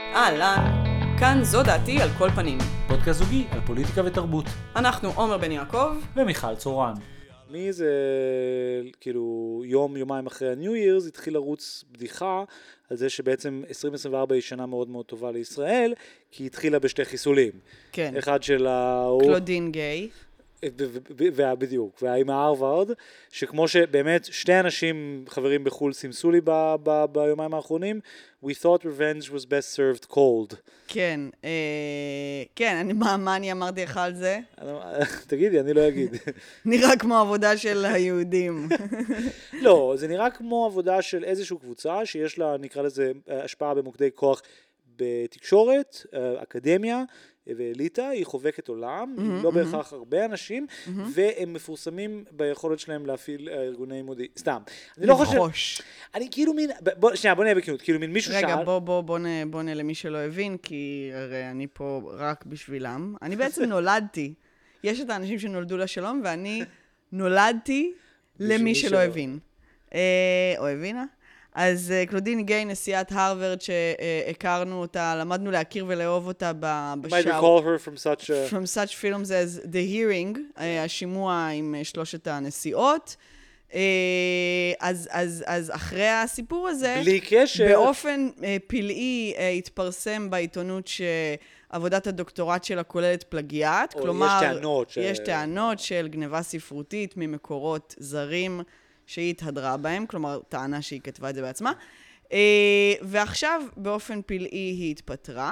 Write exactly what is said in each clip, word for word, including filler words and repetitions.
אהלן, כאן זו דעתי על כל פנים. פודקאסט זוגי על פוליטיקה ותרבות. אנחנו עומר בן יעקב ומיכל צורן. מי זה, כאילו, יום, יומיים אחרי ה-New Year's התחיל לרוץ בדיחה על זה שבעצם עשרים עשרים וארבע היא שנה מאוד מאוד טובה לישראל, כי היא התחילה בשתי חיסולים. כן. אחד של ה... קלודין גיי. בדיוק, והאימא הרווארד, שכמו שבאמת שתי אנשים חברים בחול סימסו לי ב- ב- ביומיים האחרונים, we thought revenge was best served cold. כן, אה, כן, אני, מה, מה אני אמרתי לך על זה? תגידי, אני לא אגיד. נראה כמו עבודה של היהודים. לא, זה נראה כמו עבודה של איזושהי קבוצה, שיש לה, נקרא לזה, השפעה במוקדי כוח בתקשורת, אקדמיה, ואליטה, היא חובקת עולם, mm-hmm, היא לא mm-hmm. בהכרח הרבה אנשים, mm-hmm. והם מפורסמים ביכולת שלהם להפעיל ארגוני מודיעין. סתם. אני לא חושב... אני כאילו מין... בוא, שנייה, בוא נהיה בכנות. כאילו מין מישהו רגע, שאל... רגע, בוא, בוא, בוא, בוא נהיה למי שלא הבין, כי הרי אני פה רק בשבילם. אני בעצם נולדתי. יש את האנשים שנולדו לשלום, ואני נולדתי למי שלא הבין. אה, או הבינה? אז קלודין גיי, נשיאת הרווארד, שהכרנו אותה, למדנו להכיר ולאהוב אותה בשאר. Might recall her from such a... From such films as The Hearing, השימוע עם שלושת הנשיאות. אז, אז, אז אחרי הסיפור הזה, בלי קשר. באופן פלאי התפרסם בעיתונות שעבודת הדוקטורט שלה כוללת פלגיאט. כלומר, יש טענות. ש... יש טענות של גניבה ספרותית ממקורות זרים, שהיא התהדרה בהם, כלומר, טענה שהיא כתבה את זה בעצמה. ועכשיו, באופן פלאי, היא התפטרה.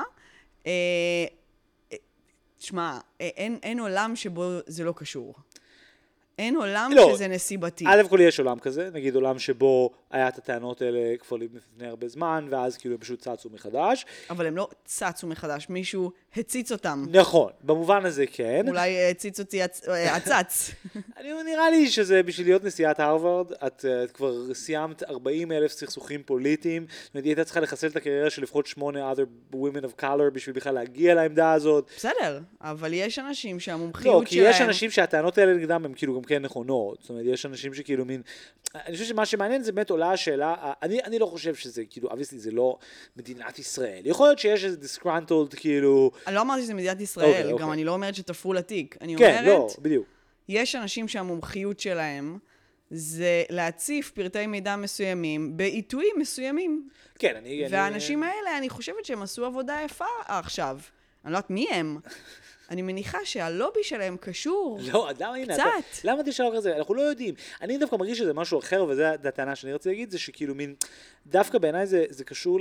תשמע, אין, אין עולם שבו זה לא קשור. אין עולם לא, שזה נסיבתי. א' כל יש עולם כזה, נגיד עולם שבו היה את הטענות האלה כבר לפני הרבה זמן, ואז כאילו הם פשוט צצו מחדש. אבל הם לא צצו מחדש, מישהו הציץ אותם. נכון, במובן הזה כן. אולי הציץ אותי הצץ. אני נראה לי שזה בשביל להיות נשיאת הרווארד, את, את כבר סיימת ארבעים אלף סכסוכים פוליטיים, זאת אומרת, היא הייתה צריכה לחסל את הקריירה של לפחות שמונה other women of color בשביל בכלל להגיע לעמדה הזאת. בסדר, אבל יש אנשים שהמומחיות לא, כי שלהם... יש אנשים שהטענות האלה נגדם הם כאילו גם כן נכונות, זאת אומרת, יש אנשים שכאילו מין... אני חושב שמה שמעניין זה באמת עולה השאלה, אני, אני לא חושב שזה, כאילו, obviously זה לא מדינת ישראל. יכול להיות שיש איזה disgruntled, כאילו... אני לא אמרתי שזה מדינת ישראל, okay, גם okay. אני לא אומרת שתפרו לתיק. אני כן, אומרת, לא, בדיוק. יש אנשים שהמומחיות שלהם זה להציף פרטי מידע מסוימים בעיתויים מסוימים. כן, אני... והאנשים אני... האלה, אני חושבת שהם עשו עבודה יפה עכשיו. אני לא יודעת מי הם. אני מניחה שהלובי שלהם קשור לא, למה, הנה, קצת. אתה, למה תשאר כזה? אנחנו לא יודעים. אני דווקא מרגיש שזה משהו אחר, וזו הטענה שאני רוצה להגיד, זה שכאילו מין, דווקא בעיניי זה, זה קשור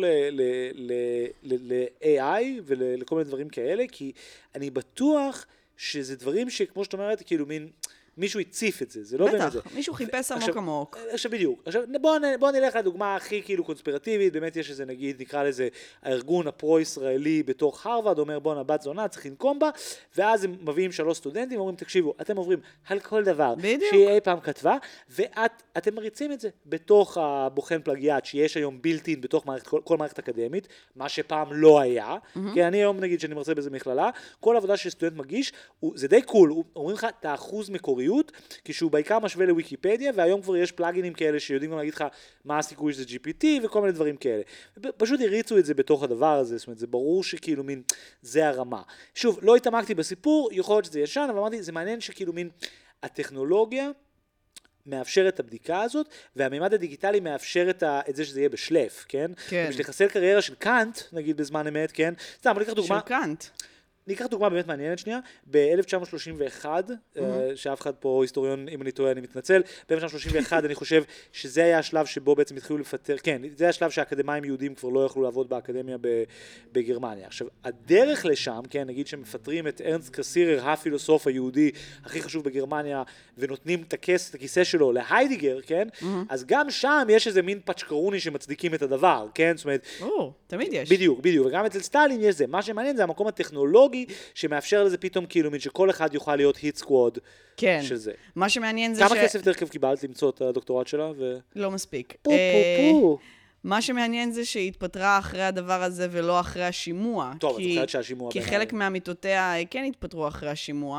ל-איי איי ולכל מיני דברים כאלה, כי אני בטוח שזה דברים שכמו שאת אומרת, כאילו מין... מישהו הציף את זה, זה לא באמת זה. בטח, מישהו חיפש עמוק עמוק. עכשיו בדיוק, עכשיו בואו בוא נלך לדוגמה הכי כאילו קונספירטיבית, באמת יש איזה נגיד, נקרא לזה הארגון הפרו-ישראלי בתוך הרווארד, אומר בוא נבת זונה, צריך לנקום בה, ואז הם מביאים שלוש סטודנטים, אומרים תקשיבו, אתם עוברים על כל דבר שהיא אי פעם כתבה, ואתם מריצים את זה בתוך הבוחן פלגיאט, שיש היום בילטין בתוך מערכת, כל, כל מערכת אקדמית, מה שפעם לא היה, mm-hmm. כי אני היום נגיד שאני מרצה בזה מכללה, כל עבודה שסטודנט מגיש, הוא, זה די קול, אומרים לך, אתה אחוז מקורי כשהוא בעיקר משווה לוויקיפדיה, והיום כבר יש פלאגינים כאלה שיודעים גם להגיד לך מה הסיכוי שזה ג'י פי טי וכל מיני דברים כאלה. פשוט הריצו את זה בתוך הדבר הזה, זאת אומרת, זה ברור שכאילו מין, זה הרמה. שוב, לא התעמקתי בסיפור, יכול להיות שזה ישן, אבל אמרתי, זה מעניין שכאילו מין, הטכנולוגיה מאפשר את הבדיקה הזאת, והמימד הדיגיטלי מאפשר את, ה, את זה שזה יהיה בשלף, כן? כן. בשביל לחסל קריירה של קאנט, נגיד בזמן אמת, כן? סתם, אבל ניקח דוגמה. של קאנט. ניקח דוגמה באמת מעניינת שנייה, ב-אלף תשע מאות שלושים ואחת, mm-hmm. שאף אחד פה היסטוריון, אם אני טועה, אני מתנצל, ב-אלף תשע מאות שלושים ואחת אני חושב שזה היה השלב שבו בעצם התחילו לפטר, כן, זה היה השלב שהאקדמיים יהודים כבר לא יכלו לעבוד באקדמיה בגרמניה. עכשיו, הדרך לשם, כן, נגיד שמפטרים את ארנסט קסירר, הפילוסוף היהודי הכי חשוב בגרמניה, ונותנים את הכס, את הכיסא שלו להיידיגר, כן, mm-hmm. אז גם שם יש איזה מין פצ'קרוני שמצדיקים את הדבר, כן, זאת אומרת... או, תמיד יש. בדיוק, בדיוק, וגם אצל סטלין יש זה. מה שמעניין זה המקום הטכנולוגי שמאפשר לזה פתאום כאילו מין שכל אחד יוכל להיות היט סקוואד כן. של זה. מה שמעניין זה כמה ש... כמה כסף דרך קיבלת למצוא את הדוקטורט שלה? ו... לא מספיק. פו פו פו. מה שמעניין זה שהיא התפטרה אחרי הדבר הזה ולא אחרי השימוע. טוב, כי... את זוכרת שהשימוע... כי חלק מהמיטותיה כן התפטרו אחרי השימוע.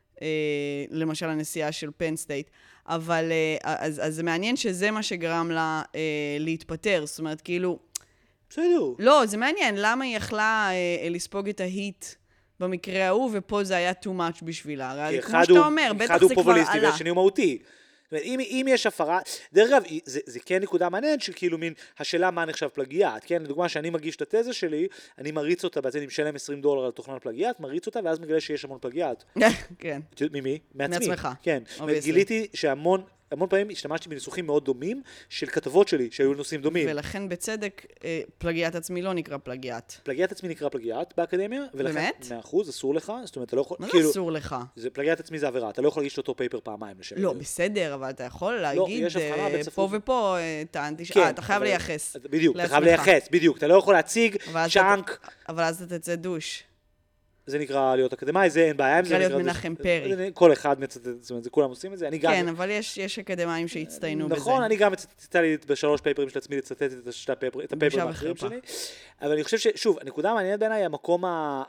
למשל הנסיעה של פן סטייט. אבל אז, אז זה מעניין שזה מה שגרם לה להתפטר. זאת אומרת, כאילו... בסדר. לא, זה מעניין, למה היא יכלה אה, לספוג את ההיט במקרה ההוא, ופה זה היה too much בשבילה. הרי כמו שאתה אומר, בטח זה כבר עלה. אחד הוא פופוליסטי והשני הוא מהותי. זאת אומרת, אם, אם יש הפרה, דרך אגב, זה, זה כן נקודה מעניינת של כאילו מין, השאלה מה נחשב פלגיאט, כן? לדוגמה, שאני מגיש את התזה שלי, אני מריץ אותה, בעצם אני משלם עשרים דולר על תוכנן פלגיאט, מריץ אותה, ואז מגלה שיש המון פלגיאט. כן. ממי? מעצמי. מעצמך. כן. גיליתי שהמון, המון פעמים השתמשתי בניסוחים מאוד דומים של כתבות שלי שהיו נושאים דומים. ולכן בצדק פלגיאט עצמי לא נקרא פלגיאט. פלגיאט עצמי נקרא פלגיאט באקדמיה. באמת? מאה אחוז, אסור לך. זאת אומרת, אתה לא יכול... מה זה אסור לך? זה פלגיאט עצמי זה עבירה, אתה לא יכול להגיש אותו פייפר פעמיים לשם. לא, בסדר, אבל אתה יכול להגיד פה ופה, טענתי ש... אתה חייב לייחס. בדיוק, אתה חייב לייחס, בדיוק. אתה לא יכול להציג צ'אנק. אבל אז אתה תצא דוש. זה נקרא להיות אקדמאי, זה אין בעיה עם זה. נקרא להיות מנחם פרי. כל אחד מצטט, זאת אומרת, כולם עושים את זה. כן, אבל יש אקדמאים שהצטיינו בזה. נכון, אני גם מצטטה לי בשלוש פייפרים של עצמי לצטט את הפייפרים האחרים שלי. אבל אני חושב ששוב, הנקודה המעניינת בעיניי היא המקום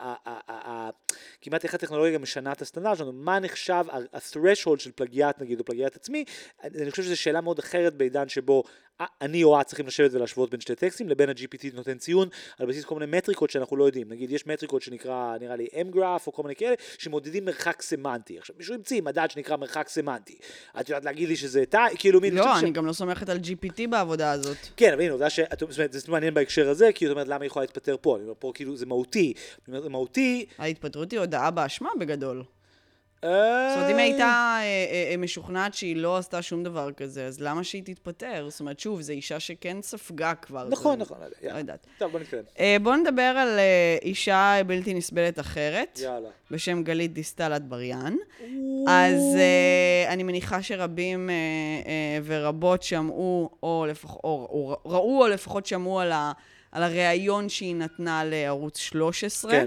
כמעט איך הטכנולוגיה משנה את הסטנדרט שלנו, מה נחשב ה-threshold של פלגיאט נגיד, או פלגיאט עצמי. אני חושב שזו שאלה מאוד אחרת בעידן שבו אני או את צריכים לשבת ולהשוות בין שתי טקסטים, לבין ה-ג'י פי טי נותן ציון על בסיס כל מיני מטריקות שאנחנו לא יודעים. נגיד, יש מטריקות שנקרא, נראה לי, M-Graph או כל מיני כאלה, שמודדים מרחק סמנטי. עכשיו, מישהו המציא מדד שנקרא מרחק סמנטי. את יודעת להגיד לי שזה תא, כאילו מין... לא, אני גם לא סומכת על ג'י פי טי בעבודה הזאת. כן, אבל הנה, עובדה זאת אומרת, זה מעניין בהקשר הזה, כי זאת אומרת, למה היא יכולה להתפטר פה? אני אומר, פה כאילו זה מהותי. אני אומר, זה מהותי. ההתפטרות היא הודעה באשמה בגדול. זאת אומרת, אם היא הייתה משוכנעת שהיא לא עשתה שום דבר כזה, אז למה שהיא תתפטר? זאת אומרת, שוב, זו אישה שכן ספגה כבר. נכון, נכון. לא יודעת. טוב, בוא נתקדם. בוא נדבר על אישה בלתי נסבלת אחרת. יאללה. בשם גלית דיסטל אטבריאן. אז אני מניחה שרבים ורבות שמעו, או ראו, או לפחות שמעו על הראיון שהיא נתנה לערוץ שלוש עשרה. כן.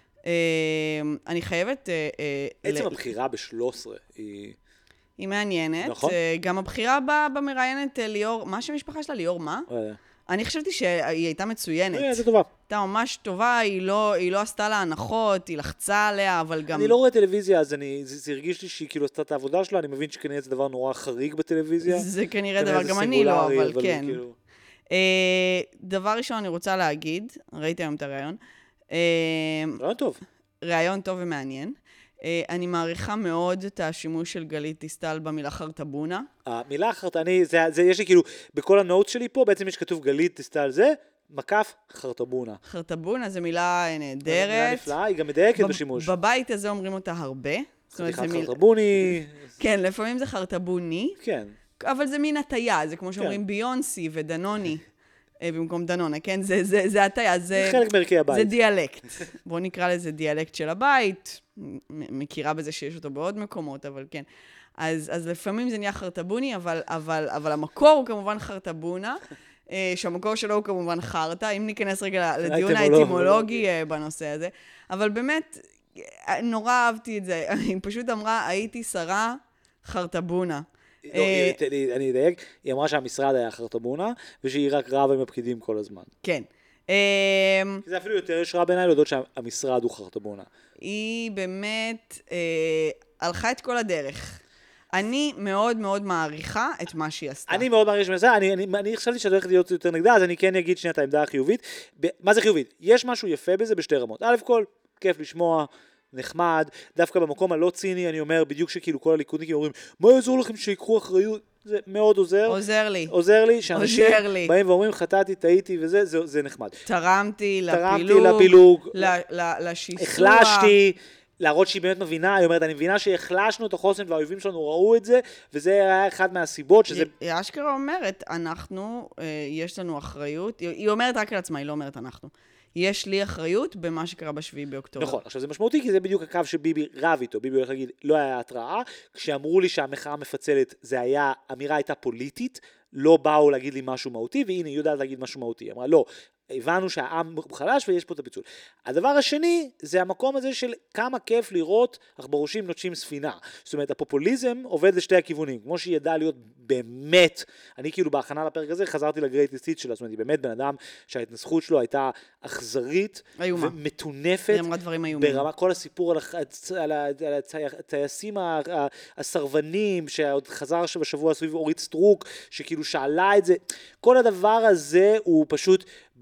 אני חייבת... עצם הבחירה ב-שלוש עשרה היא... היא מעניינת. נכון. גם הבחירה במראיינת ליאור... מה שהמשפחה שלה? ליאור מה? אני חשבתי שהיא הייתה מצוינת. היא הייתה טובה. הייתה ממש טובה, היא לא עשתה לה הנחות, היא לחצה עליה, אבל גם... אני לא רואה טלוויזיה, אז זה הרגיש לי שהיא כאילו עשתה את העבודה שלה, אני מבין שכנראה זה דבר נורא חריג בטלוויזיה. זה כנראה דבר, גם אני לא, אבל כן. דבר ראשון אני רוצה להגיד, ראיתי היום את הראיון, רעיון טוב. רעיון טוב ומעניין. אני מעריכה מאוד את השימוש של גלית דיסטל במילה חרטבונה. המילה חרטני, זה, זה יש לי כאילו, בכל הנוטס שלי פה, בעצם יש כתוב גלית דיסטל זה, מקף חרטבונה. חרטבונה זה מילה נהדרת. מילה נפלאה, היא גם מדייקת בשימוש. בבית הזה אומרים אותה הרבה. חתיכת חרטבוני. כן, לפעמים זה חרטבוני. כן. אבל זה מין הטיה, זה כמו שאומרים ביונסי ודנוני. במקום דנונה, כן? זה, זה, זה הטיה, זה... זה חלק מערכי הבית. זה דיאלקט. בואו נקרא לזה דיאלקט של הבית. מכירה בזה שיש אותו בעוד מקומות, אבל כן. אז, אז לפעמים זה נהיה חרטבוני, אבל, אבל, אבל המקור הוא כמובן חרטבונה, שהמקור שלו הוא כמובן חרטה, אם ניכנס רגע לדיון האטימולוגי בנושא הזה. אבל באמת, נורא אהבתי את זה. היא פשוט אמרה, הייתי שרה חרטבונה. אני אדייק, היא אמרה שהמשרד היה חרטבונה, ושהיא רק רבה עם הפקידים כל הזמן. כן. זה אפילו יותר ישרה בעיניי להודות שהמשרד הוא חרטבונה. היא באמת הלכה את כל הדרך. אני מאוד מאוד מעריכה את מה שהיא עשתה. אני מאוד מעריך שמנסה, אני חשבתי שאת הולכת להיות יותר נגדה, אז אני כן אגיד שנייה את העמדה החיובית. מה זה חיובית? יש משהו יפה בזה בשתי רמות. א' כל, כיף לשמוע, נחמד, דווקא במקום הלא ציני, אני אומר, בדיוק שכאילו כל הליכודניקים אומרים, מה יעזור לכם שיקחו אחריות? זה מאוד עוזר. עוזר לי. עוזר לי, שאנשים באים ואומרים, חטאתי, טעיתי וזה, זה, זה נחמד. תרמתי לפילוג. תרמתי לפילוג. לשיסוע. החלשתי, להראות שהיא באמת מבינה, היא אומרת, אני מבינה שהחלשנו את החוסן והאויבים שלנו ראו את זה, וזה היה אחד מהסיבות שזה... היא אשכרה אומרת, אנחנו, יש לנו אחריות, היא אומרת רק על עצמה, היא לא אומרת אנחנו. יש לי אחריות במה שקרה בשביעי באוקטובר. נכון, עכשיו זה משמעותי, כי זה בדיוק הקו שביבי רב איתו. ביבי הולך להגיד, לא היה התראה. כשאמרו לי שהמחאה מפצלת, זה היה, אמירה הייתה פוליטית, לא באו להגיד לי משהו מהותי, והנה היא יודעת להגיד משהו מהותי. אמרה, לא, הבנו שהעם חלש ויש פה את הפיצול. הדבר השני, זה המקום הזה של כמה כיף לראות עכברושים נוטשים ספינה. זאת אומרת, הפופוליזם עובד לשתי הכיוונים. כמו שהיא ידעה להיות באמת, אני כאילו בהכנה לפרק הזה חזרתי לגרייטסט היט שלה, זאת אומרת, היא באמת בן אדם שההתנסחות שלו הייתה אכזרית איומה. ומטונפת. היא אמרה דברים איומים. ברמה, כל הסיפור על, על, על הטייסים הסרבנים, שעוד חזר בשבוע סביב אורית סטרוק, שכאילו שאלה את זה. כל הדבר הזה הוא פשוט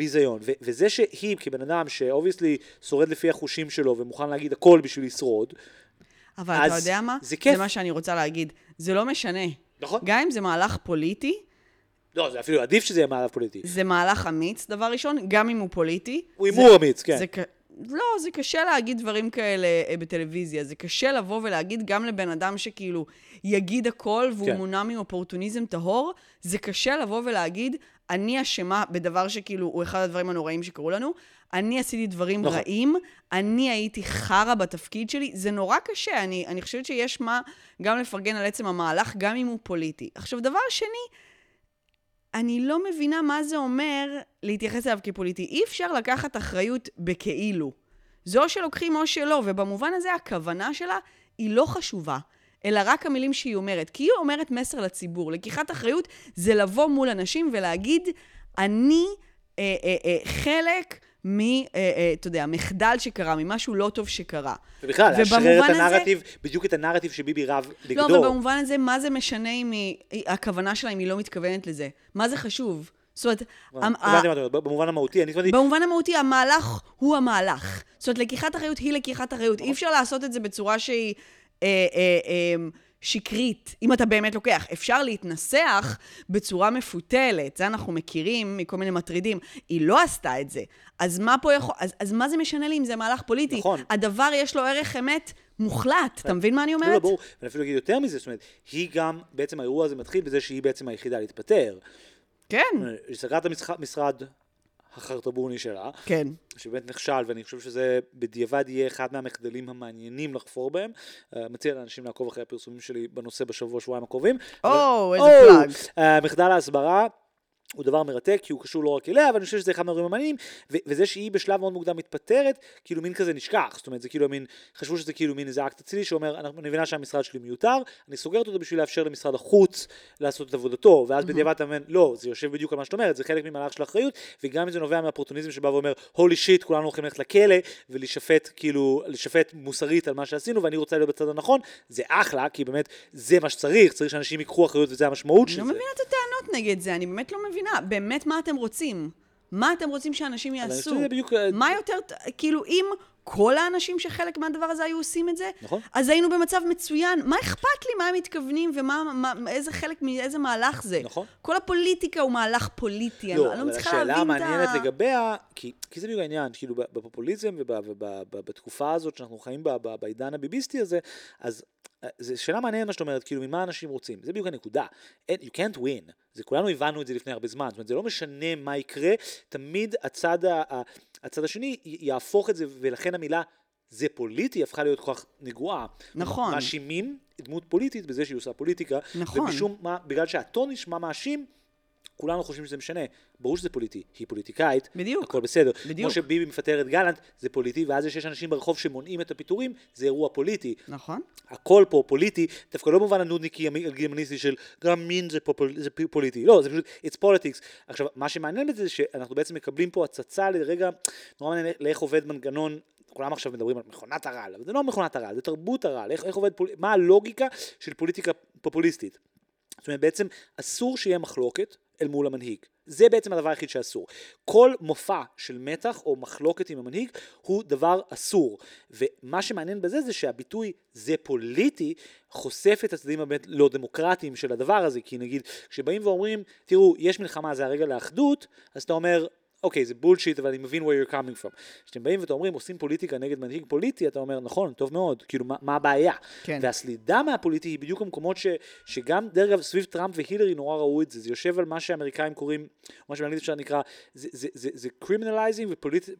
ביזיון. ו- וזה שהיא, כבן אדם שאובייסלי שורד לפי החושים שלו ומוכן להגיד הכל בשביל לשרוד, אבל אתה יודע מה? זה כיף. זה מה שאני רוצה להגיד. זה לא משנה. נכון? גם אם זה מהלך פוליטי, לא, זה אפילו עדיף שזה יהיה מהלך פוליטי. זה מהלך אמיץ, דבר ראשון, גם אם הוא פוליטי. הוא הימור אמיץ, כן. זה, לא, זה קשה להגיד דברים כאלה בטלוויזיה. זה קשה לבוא ולהגיד גם לבן אדם שכאילו יגיד הכל והוא כן. מונע מאופורטוניזם טהור. זה קשה לבוא ולהגיד, אני אשמה בדבר שכאילו הוא אחד הדברים הנוראים שקרו לנו. אני עשיתי דברים נכון. רעים, אני הייתי חרה בתפקיד שלי. זה נורא קשה. אני, אני חושבת שיש מה גם לפרגן על עצם המהלך, גם אם הוא פוליטי. עכשיו, דבר שני, אני לא מבינה מה זה אומר להתייחס אליו כפוליטי. אי אפשר לקחת אחריות בכאילו. זו שלוקחים או שלא, ובמובן הזה הכוונה שלה היא לא חשובה, אלא רק המילים שהיא אומרת. כי היא אומרת מסר לציבור. לקיחת אחריות זה לבוא מול אנשים ולהגיד, אני אה, אה, אה, חלק מ, אה, אה, אתה יודע, מחדל שקרה, ממשהו לא טוב שקרה. ובכלל, להשרר את הנרטיב, הזה, בדיוק את הנרטיב שביבי רב לגדור. לא, אבל במובן הזה, מה זה משנה אם היא, הכוונה שלה אם היא לא מתכוונת לזה? מה זה חשוב? זאת אומרת, במובן המהותי, אני חושבת... במובן המהותי, המהלך הוא המהלך. זאת אומרת, לקיחת אחריות היא לקיחת אחריות. אי אפשר לעשות את זה בצורה שהיא שקרית, אם אתה באמת לוקח. אפשר להתנסח בצורה מפותלת, זה אנחנו מכירים מכל מיני מטרידים. היא לא עשתה את זה. אז מה פה יכול... אז מה זה משנה לי אם זה מהלך פוליטי? נכון. הדבר יש לו ערך אמת מוחלט. אתה מבין מה אני אומרת? לא, ברור. ואני אפילו אגיד יותר מזה, זאת אומרת, היא גם, בעצם האירוע הזה מתחיל בזה שהיא בעצם היחידה להתפטר. כן. היא סגרה את המשרד החרטבוני שלה. כן. שבאמת נכשל, ואני חושב שזה בדיעבד יהיה אחד מהמחדלים המעניינים לחפור בהם. מציע לאנשים לעקוב אחרי הפרסומים שלי בנושא בשבוע, שבועיים הקרובים. או, איזה פלאג. מחדל ההסברה. הוא דבר מרתק, כי הוא קשור לא רק אליה, אבל אני חושב שזה אחד מהדברים המעניינים, וזה שהיא בשלב מאוד מוקדם מתפטרת, כאילו מין כזה נשכח, זאת אומרת, זה כאילו מין, חשבו שזה כאילו מין איזה אקט אצילי, שאומר, אני מבינה שהמשרד שלי מיותר, אני סוגרת אותו בשביל לאפשר למשרד החוץ לעשות את עבודתו, ואז בדיעבד אתה מבין, לא, זה יושב בדיוק על מה שאת אומרת, זה חלק ממהלך של האחריות, וגם אם זה נובע מהאופורטוניזם שבא ואומר, holy shit, כולנו הולכים ללכת לכלא, ולשפט, כאילו, לשפט מוסרית על מה שעשינו, ואני רוצה להיות בצד הנכון, זה אחלה, כי באמת זה מה שצריך, צריך שאנשים ייקחו אחריות, וזה המשמעות של זה. אני לא מבינה את הטענות נגד זה, אני באמת לא מבינה. באמת מה אתם רוצים? מה אתם רוצים שאנשים יעשו? בדיוק... מה יותר, כאילו, אם כל האנשים שחלק מהדבר הזה היו עושים את זה, נכון. אז היינו במצב מצוין. מה אכפת לי מה הם מתכוונים ומה, מה, איזה חלק מאיזה מהלך זה? נכון. כל הפוליטיקה הוא מהלך פוליטי. לא, אני לא אבל מצליחה השאלה להבין את ה... המעניינת לגביה, כי, כי זה בדיוק העניין, כאילו בפופוליזם ובתקופה הזאת שאנחנו חיים בה, בעידן הביביסטי הזה, אז זו שאלה מעניינת מה שאת אומרת, כאילו ממה אנשים רוצים, זה בדיוק הנקודה, you can't win, זה כולנו הבנו את זה לפני הרבה זמן, זאת אומרת, זה לא משנה מה יקרה, תמיד הצד, הצד השני יהפוך את זה, ולכן המילה זה פוליטי, הפכה להיות כל כך נגועה. נכון. מאשימים דמות פוליטית בזה שהיא עושה פוליטיקה, נכון. ומשום מה, בגלל שהטון נשמע מאשים, כולנו חושבים שזה משנה. ברור שזה פוליטי, היא פוליטיקאית, בדיוק. הכל בסדר. בדיוק. כמו שביבי מפטר את גלנט, זה פוליטי, ואז יש אנשים ברחוב שמונעים את הפיטורים, זה אירוע פוליטי. נכון. הכל פה פוליטי, דווקא לא במובן הנודניקי הגלמניסטי של גם מין זה, פופול, זה פוליטי. לא, זה פשוט, it's politics. עכשיו, מה שמעניין בזה זה שאנחנו בעצם מקבלים פה הצצה לרגע, נורא מעניין לאיך עובד מנגנון, כולם עכשיו מדברים על מכונת הרעל, אבל זה לא מכונת הרעל, זה תרבות הרעל, איך, איך עובד, פול... מה הלוגיקה של פוליטיקה פופוליסטית. זאת אומרת, בעצם אסור שיהיה מחלוקת אל מול המנהיג. זה בעצם הדבר היחיד שאסור. כל מופע של מתח או מחלוקת עם המנהיג הוא דבר אסור. ומה שמעניין בזה זה שהביטוי זה פוליטי חושף את הצדדים הבאמת לא דמוקרטיים של הדבר הזה. כי נגיד, כשבאים ואומרים, תראו, יש מלחמה, זה הרגע לאחדות, אז אתה אומר, אוקיי, זה בולשיט, אבל אני מבין where you're coming from. כשאתם באים ואתם אומרים, עושים פוליטיקה נגד מנהיג פוליטי, אתה אומר, נכון, טוב מאוד, כאילו, מה, מה הבעיה? כן. והסלידה מהפוליטי היא בדיוק המקומות ש, שגם, דרך אגב, סביב טראמפ והילרי נורא ראו את זה, זה יושב על מה שהאמריקאים קוראים, מה שבאנגלית אפשר נקרא, זה, זה, זה, זה criminalizing ופוליטי,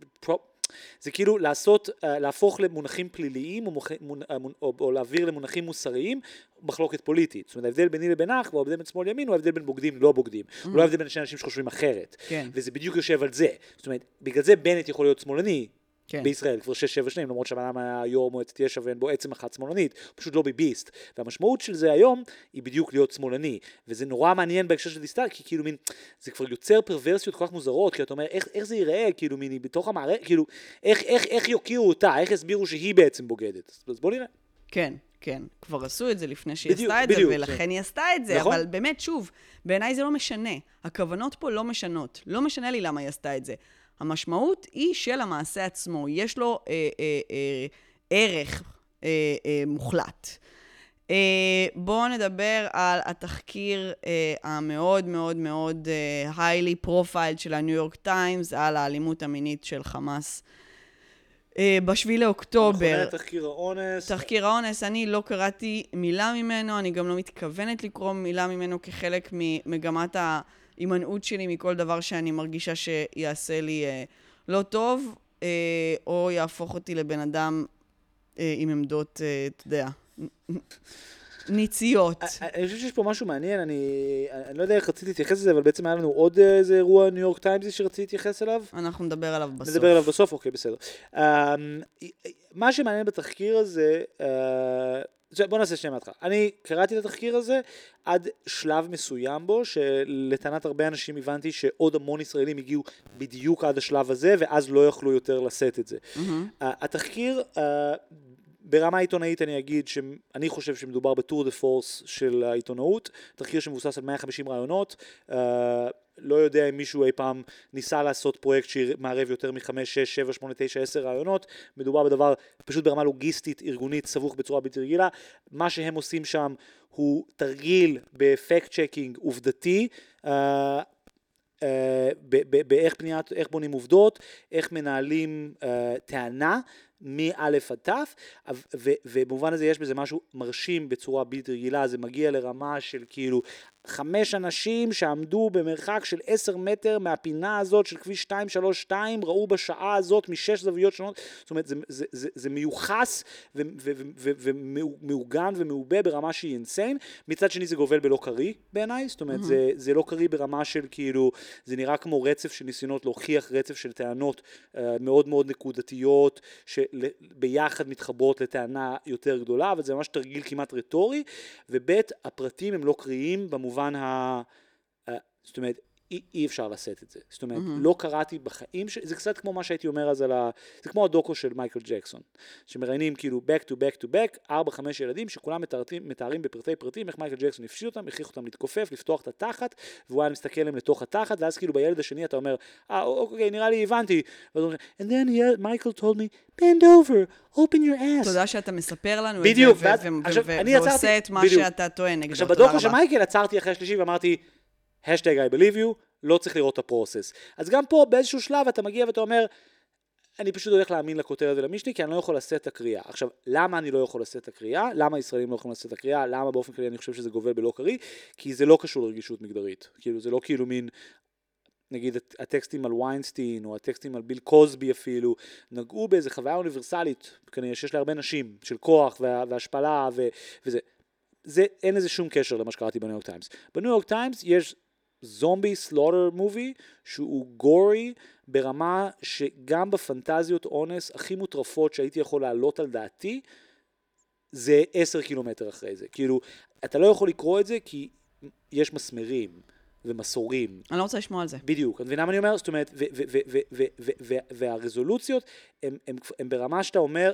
זה כאילו לעשות, להפוך למונחים פליליים או, או, או להעביר למונחים מוסריים מחלוקת פוליטית. זאת אומרת, ההבדל ביני לבינך, וההבדל בין שמאל ימין, הוא ההבדל בין בוגדים לא בוגדים. Mm-hmm. הוא לא ההבדל בין שני אנשים שחושבים אחרת. כן. וזה בדיוק יושב על זה. זאת אומרת, בגלל זה בנט יכול להיות שמאלני כן. בישראל, כבר שש שבע שנים, למרות שהבן אדם היה יו"ר מועצת יש"ע ואין בו עצם אחת שמאלנית, פשוט לא ביביסט. והמשמעות של זה היום היא בדיוק להיות שמאלני. וזה נורא מעניין בהקשר של דיסטל, כי כאילו מין, זה כבר יוצר פרוורסיות כל כך מוזרות, כי אתה אומר, איך, איך זה ייראה, כאילו מין, בתוך המערכת, כאילו, איך, איך, איך יוקיעו אותה, איך יסבירו שהיא בעצם בוגדת. אז בוא נראה. כן. כן, כבר עשו את זה לפני שהיא בדיוק, עשתה את זה, בדיוק, ולכן כן. היא עשתה את זה, נכון. אבל באמת, שוב, בעיניי זה לא משנה. הכוונות פה לא משנות. לא משנה לי למה היא עשתה את זה. המשמעות היא של המעשה עצמו. יש לו אה, אה, אה, ערך אה, אה, מוחלט. אה, בואו נדבר על התחקיר אה, המאוד מאוד מאוד אה, highly profiled של הניו יורק טיימס, על האלימות המינית של חמאס. בשביעי לאוקטובר. מכונה תחקיר האונס. תחקיר האונס, אני לא קראתי מילה ממנו, אני גם לא מתכוונת לקרוא מילה ממנו כחלק ממגמת ההימנעות שלי מכל דבר שאני מרגישה שיעשה לי אה, לא טוב, אה, או יהפוך אותי לבן אדם אה, עם עמדות, אה, אתה יודע, ניציות. אני חושב שיש פה משהו מעניין, אני, אני לא יודע איך רציתי להתייחס לזה, אבל בעצם היה לנו עוד איזה אירוע ניו יורק טיימס שרציתי להתייחס אליו. אנחנו נדבר עליו בסוף. נדבר עליו בסוף, אוקיי, בסדר. מה שמעניין בתחקיר הזה, בוא נעשה שנייה מהתחלה. אני קראתי את התחקיר הזה עד שלב מסוים בו, שלטענת הרבה אנשים הבנתי שעוד המון ישראלים הגיעו בדיוק עד השלב הזה, ואז לא יכלו יותר לשאת את זה. התחקיר... ברמה העיתונאית אני אגיד שאני חושב שמדובר בטור דה פורס של העיתונאות, תחקיר שמבוסס על מאה וחמישים רעיונות, לא יודע אם מישהו אי פעם ניסה לעשות פרויקט שמערב יותר מ-חמש, שש, שבע, שמונה, תשע, עשר רעיונות, מדובר בדבר פשוט ברמה לוגיסטית, ארגונית, סבוך בצורה בלתי רגילה, מה שהם עושים שם הוא תרגיל בפקט צ'קינג עובדתי, באיך בניית, איך בונים עובדות, איך מנהלים טענה, מאלף עד תף, ובמובן הזה יש בזה משהו מרשים בצורה בלתי רגילה, זה מגיע לרמה של כאילו חמש אנשים שעמדו במרחק של עשר מטר מהפינה הזאת של כביש שתיים שלוש שתיים, ראו בשעה הזאת משש זוויות שונות, זאת אומרת זה, זה, זה, זה מיוחס ומאורגן ומעובה ברמה שהיא אינסיין, מצד שני זה גובל בלא קרי בעיניי, זאת אומרת mm-hmm. זה, זה לא קרי ברמה של כאילו, זה נראה כמו רצף של ניסיונות להוכיח רצף של טענות uh, מאוד מאוד נקודתיות, שביחד מתחברות לטענה יותר גדולה, אבל זה ממש תרגיל כמעט רטורי, ובית הפרטים הם לא קריים במובן ה... זאת אומרת, אי, אי אפשר לשאת את זה. זאת אומרת, mm-hmm. לא קראתי בחיים, ש... זה קצת כמו מה שהייתי אומר אז על ה... זה כמו הדוקו של מייקל ג'קסון, שמראיינים כאילו back to back to back, ארבע, חמש ילדים שכולם מתארים, מתארים בפרטי פרטים, איך מייקל ג'קסון הפשיע אותם, הכריח אותם להתכופף, לפתוח את התחת, והוא היה מסתכל להם לתוך התחת, ואז כאילו בילד השני אתה אומר, אה, אוקיי, נראה לי הבנתי, ואז הוא אומר, and then he, Michael told me, bend over, open your ass. תודה שאתה מספר לנו בדיוק, את זה, ועושה את מה שאתה טוען נגדו. עכשיו, בדוקו של מייקל עצרתי אחרי השלישי ואמרתי, השטג I believe you, לא צריך לראות את הפרוסס. אז גם פה באיזשהו שלב אתה מגיע ואתה אומר, אני פשוט הולך להאמין לכותרת ולמשני, כי אני לא יכול לשאת את הקריאה. עכשיו, למה אני לא יכול לשאת את הקריאה? למה ישראלים לא יכולים לשאת את הקריאה? למה באופן כללי אני חושב שזה גובל בלא קרי? כי זה לא קשור לרגישות מגדרית. כאילו, זה לא כאילו מין, נגיד, הטקסטים על ויינסטיין, או הטקסטים על ביל קוזבי אפילו, נגעו באיזו חוויה אוניברסלית, כנראה שיש להרבה נשים, של כוח והשפלה וזה. זה, אין לזה שום קשר למה שקראתי בניו יורק טיימס. בניו יורק טיימס יש זומבי סלוטר מובי, שהוא גורי ברמה שגם בפנטזיות אונס הכי מוטרפות שהייתי יכול לעלות על דעתי, זה עשר קילומטר אחרי זה. כאילו, אתה לא יכול לקרוא את זה כי יש מסמרים ומסורים. אני לא רוצה לשמוע על זה. בדיוק. ולמה אני אומר? זאת אומרת, והרזולוציות הם ברמה שאתה אומר,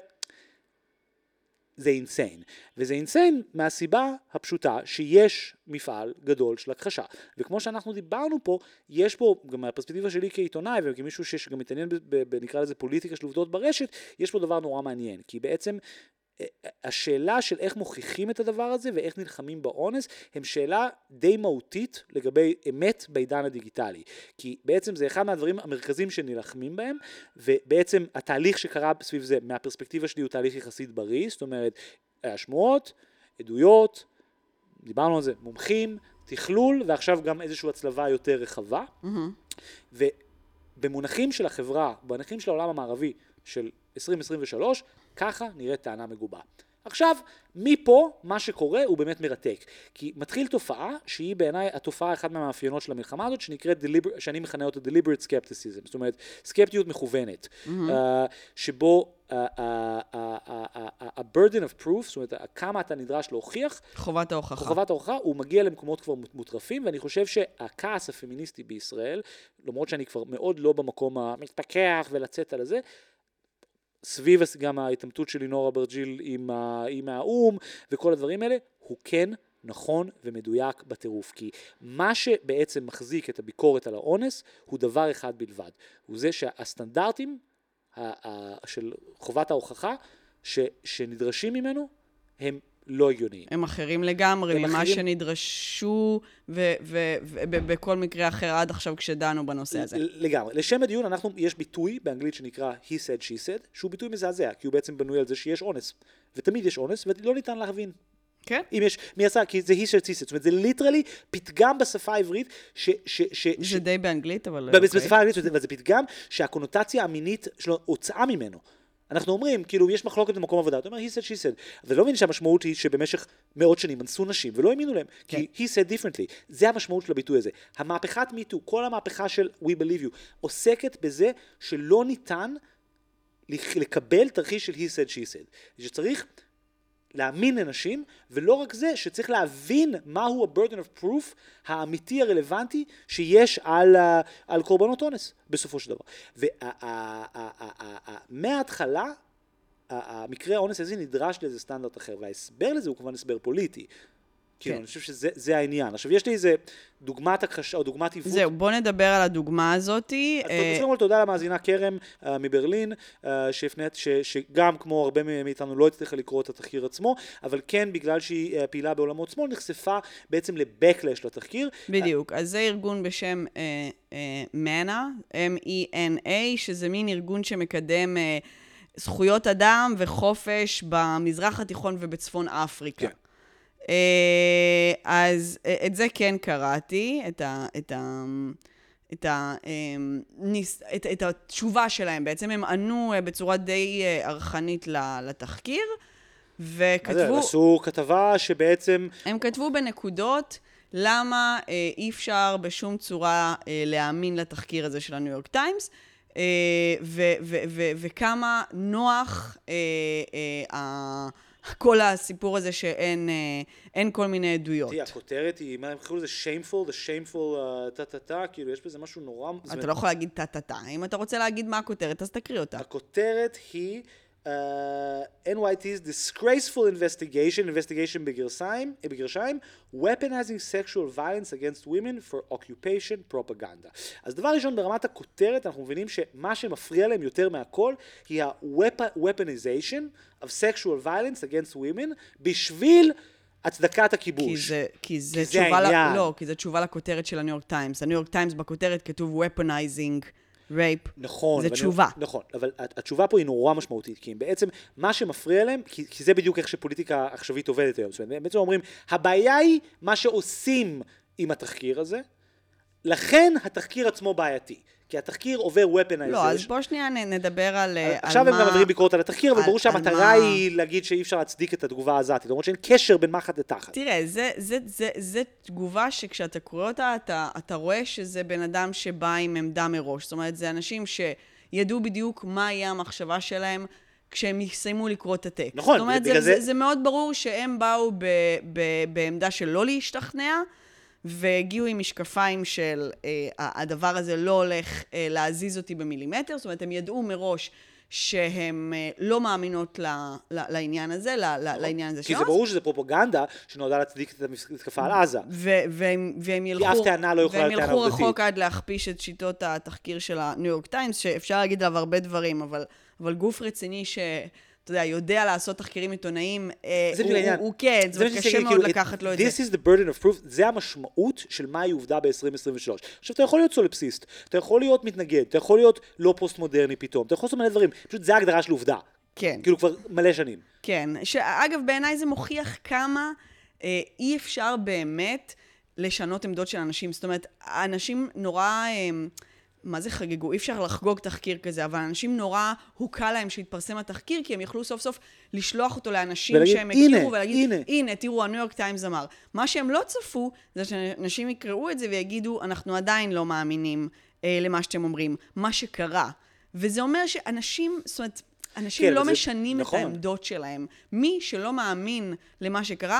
זה אינסיין. וזה אינסיין מהסיבה הפשוטה שיש מפעל גדול של הכחשה. וכמו שאנחנו דיברנו פה, יש פה, גם מהפרספקטיבה שלי כעיתונאי, וכמישהו שגם מתעניין, נקרא לזה פוליטיקה של עובדות ברשת, יש פה דבר נורא מעניין. כי בעצם השאלה של איך מוכיחים את הדבר הזה ואיך נלחמים באונס, הם שאלה די מהותית לגבי אמת בעידן הדיגיטלי. כי בעצם זה אחד מהדברים המרכזיים שנלחמים בהם, ובעצם התהליך שקרה סביב זה, מהפרספקטיבה שלי הוא תהליך יחסית בריא, זאת אומרת, השמועות, עדויות, דיברנו על זה, מומחים, תכלול, ועכשיו גם איזושהי הצלבה יותר רחבה. Mm-hmm. ובמונחים של החברה, במונחים של העולם המערבי של עשרים עשרים ושלוש, ככה נראית טענה מגובה. עכשיו, מפה מה שקורה הוא באמת מרתק. כי מתחיל תופעה שהיא בעיניי התופעה אחת מהמאפיינות של המלחמה הזאת, שנקראת, שאני מכנה אותה deliberate skepticism, זאת אומרת, סקפטיות מכוונת, mm-hmm. uh, שבו uh, uh, uh, uh, a burden of proof, זאת אומרת, כמה אתה נדרש להוכיח, חובת ההוכחה. חובת ההוכחה, הוא מגיע למקומות כבר מוטרפים, ואני חושב שהכעס הפמיניסטי בישראל, למרות שאני כבר מאוד לא במקום המתפכח ולצאת על זה, סביב גם ההתאמתות של לינור אברג'יל עם, עם האום וכל הדברים האלה, הוא כן נכון ומדויק בטירוף, כי מה שבעצם מחזיק את הביקורת על האונס הוא דבר אחד בלבד, הוא זה שהסטנדרטים של חובת ההוכחה ש, שנדרשים ממנו הם לא הגיוניים. הם אחרים לגמרי ממה אחרים... שנדרשו ובכל מקרה אחר עד עכשיו כשדנו בנושא הזה. לגמרי. לשם הדיון אנחנו, יש ביטוי באנגלית שנקרא he said she said, שהוא ביטוי מזעזע, כי הוא בעצם בנוי על זה שיש אונס. ותמיד יש אונס ולא ניתן להבין. כן. אם יש, מי עשה? כי זה he said she said. זאת אומרת, זה ליטרלי פתגם בשפה העברית ש... ש, ש זה ש... די באנגלית, אבל... בשפה העברית, אבל זה פתגם שהקונוטציה המינית שלו הוצאה ממנו. אנחנו אומרים, כאילו, יש מחלוקת במקום עבודה, אתה אומר, he said, she said, ולא מבין שהמשמעות היא שבמשך מאות שנים אנסו נשים, ולא האמינו להם, כי he said differently, זה המשמעות של הביטוי הזה. המהפכת מיטו, כל המהפכה של we believe you, עוסקת בזה שלא ניתן לקבל תרחיש של he said, she said, שצריך להאמין לנשים, ולא רק זה, שצריך להבין מהו ה-burden of proof האמיתי הרלוונטי שיש על, על קורבנות אונס, בסופו של דבר. ומההתחלה, המקרה האונס הזה נדרש לאיזה סטנדרט אחר, וההסבר לזה הוא כמובן הסבר פוליטי. כן. אני חושב שזה העניין. עכשיו, יש לי איזה דוגמת הכחשה, או דוגמת עיוות. זהו, בוא נדבר על הדוגמה הזאת. אז קודם כל, תודה למאזינה קרם מברלין, שגם כמו הרבה מאיתנו לא הצליחה לקרוא את התחקיר עצמו, אבל כן, בגלל שהיא פעילה בעולמות שמאל, נחשפה בעצם לבקלש לתחקיר. בדיוק. אז זה ארגון בשם מנה, M-E-N-A, שזה מין ארגון שמקדם זכויות אדם וחופש במזרח התיכון ובצפון אפריקה. כן. אז את זה כן קראתי, את ה, את ה, את ה, את, את התשובה שלהם. בעצם הם ענו בצורה די ערכנית לתחקיר, וכתבו... אז עשו כתבה שבעצם... הם כתבו בנקודות למה אי אפשר בשום צורה להאמין לתחקיר הזה של הניו יורק טיימס, ו, ו, ו, וכמה נוח ה... כל הסיפור הזה שאין אין כל מיני עדויות. תראה, הכותרת היא, מה הם קראו לזה? shameful, the shameful, טה-טה-טה, כאילו יש בזה משהו נורא... אתה לא יכול להגיד טה-טה-טה. אם אתה רוצה להגיד מה הכותרת, אז תקריא אותה. הכותרת היא N Y T's disgraceful investigation, investigation בגרשיים, בגרשיים, weaponizing sexual violence against women for occupation propaganda. אז דבר ראשון, ברמת הכותרת, אנחנו מבינים שמה שמפריע להם יותר מהכל, היא ה-weaponization of sexual violence against women, בשביל הצדקת הכיבוש. כי זה, כי זה, כי תשובה זה ל... לא, כי זה תשובה לכותרת של הניו יורק טיימס. הניו יורק טיימס בכותרת כתוב weaponizing רייפ, נכון, זה תשובה. אני, נכון, אבל התשובה פה היא נורא משמעותית, כי בעצם מה שמפריע להם, כי, כי זה בדיוק איך שפוליטיקה עכשווית עובדת היום. זאת אומרת, בעצם אומרים, הבעיה היא מה שעושים עם התחקיר הזה, לכן התחקיר עצמו בעייתי. כי התחקיר עובר weaponization. לא, אז בוא שנייה נדבר על, על עכשיו מה... הם גם מעבירים ביקורת על התחקיר, אבל על, ברור שהמטרה מה... היא להגיד שאי אפשר להצדיק את התגובה הזאת. זאת אומרת שאין קשר בין מחט לתחת. תראה, זה, זה, זה, זה תגובה שכשאתה קורא אותה, אתה, אתה רואה שזה בן אדם שבא עם עמדה מראש. זאת אומרת, זה אנשים שידעו בדיוק מה יהיה המחשבה שלהם כשהם יסיימו לקרוא את הטקסט. נכון, זאת אומרת, בגלל זה, זה... זה, זה מאוד ברור שהם באו ב, ב, בעמדה של לא להשתכנע, והגיעו עם משקפיים של אה, הדבר הזה לא הולך אה, להזיז אותי במילימטר, זאת אומרת, הם ידעו מראש שהם אה, לא מאמינות ל, ל, לעניין הזה, ל, ל, לעניין הזה. כי זה ברור שזה פרופגנדה שנועדה להצדיק את המתקפה על עזה. ו- והם, והם ילכו, אף טענה לא יכולה והם לטענה ילכו עובדתית. רחוק עד להכפיש את שיטות התחקיר של הניו יורק טיימס, שאפשר להגיד עליו הרבה דברים, אבל, אבל גוף רציני ש... אתה יודע, יודע לעשות תחקירים עיתונאיים, הוא כן, זה קשה מאוד לקחת לו את זה. This is the burden of proof, זה המשמעות של מהי עובדה ב-עשרים עשרים ושלוש. עכשיו, אתה יכול להיות סולפסיסט, אתה יכול להיות מתנגד, אתה יכול להיות לא פוסט-מודרני פתאום, אתה יכול לעשות מלא דברים, פשוט זה ההגדרה של עובדה. כן. כאילו כבר מלא שנים. כן, שאגב, בעיניי זה מוכיח כמה אי אפשר באמת לשנות עמדות של אנשים. זאת אומרת, האנשים נורא... מה זה חגגו? אי אפשר לחגוג תחקיר כזה, אבל אנשים נורא הוקע להם שהתפרסם התחקיר, כי הם יכלו סוף סוף לשלוח אותו לאנשים ולהגיד, שהם הכירו, הנה, ולהגיד, הנה. הנה, תראו, הניו יורק טיימס אמר. מה שהם לא צפו, זה שאנשים יקראו את זה ויגידו, אנחנו עדיין לא מאמינים אה, למה שאתם אומרים, מה שקרה. וזה אומר שאנשים, זאת אומרת, אנשים כן, לא וזה, משנים נכון. את העמדות שלהם. מי שלא מאמין למה שקרה,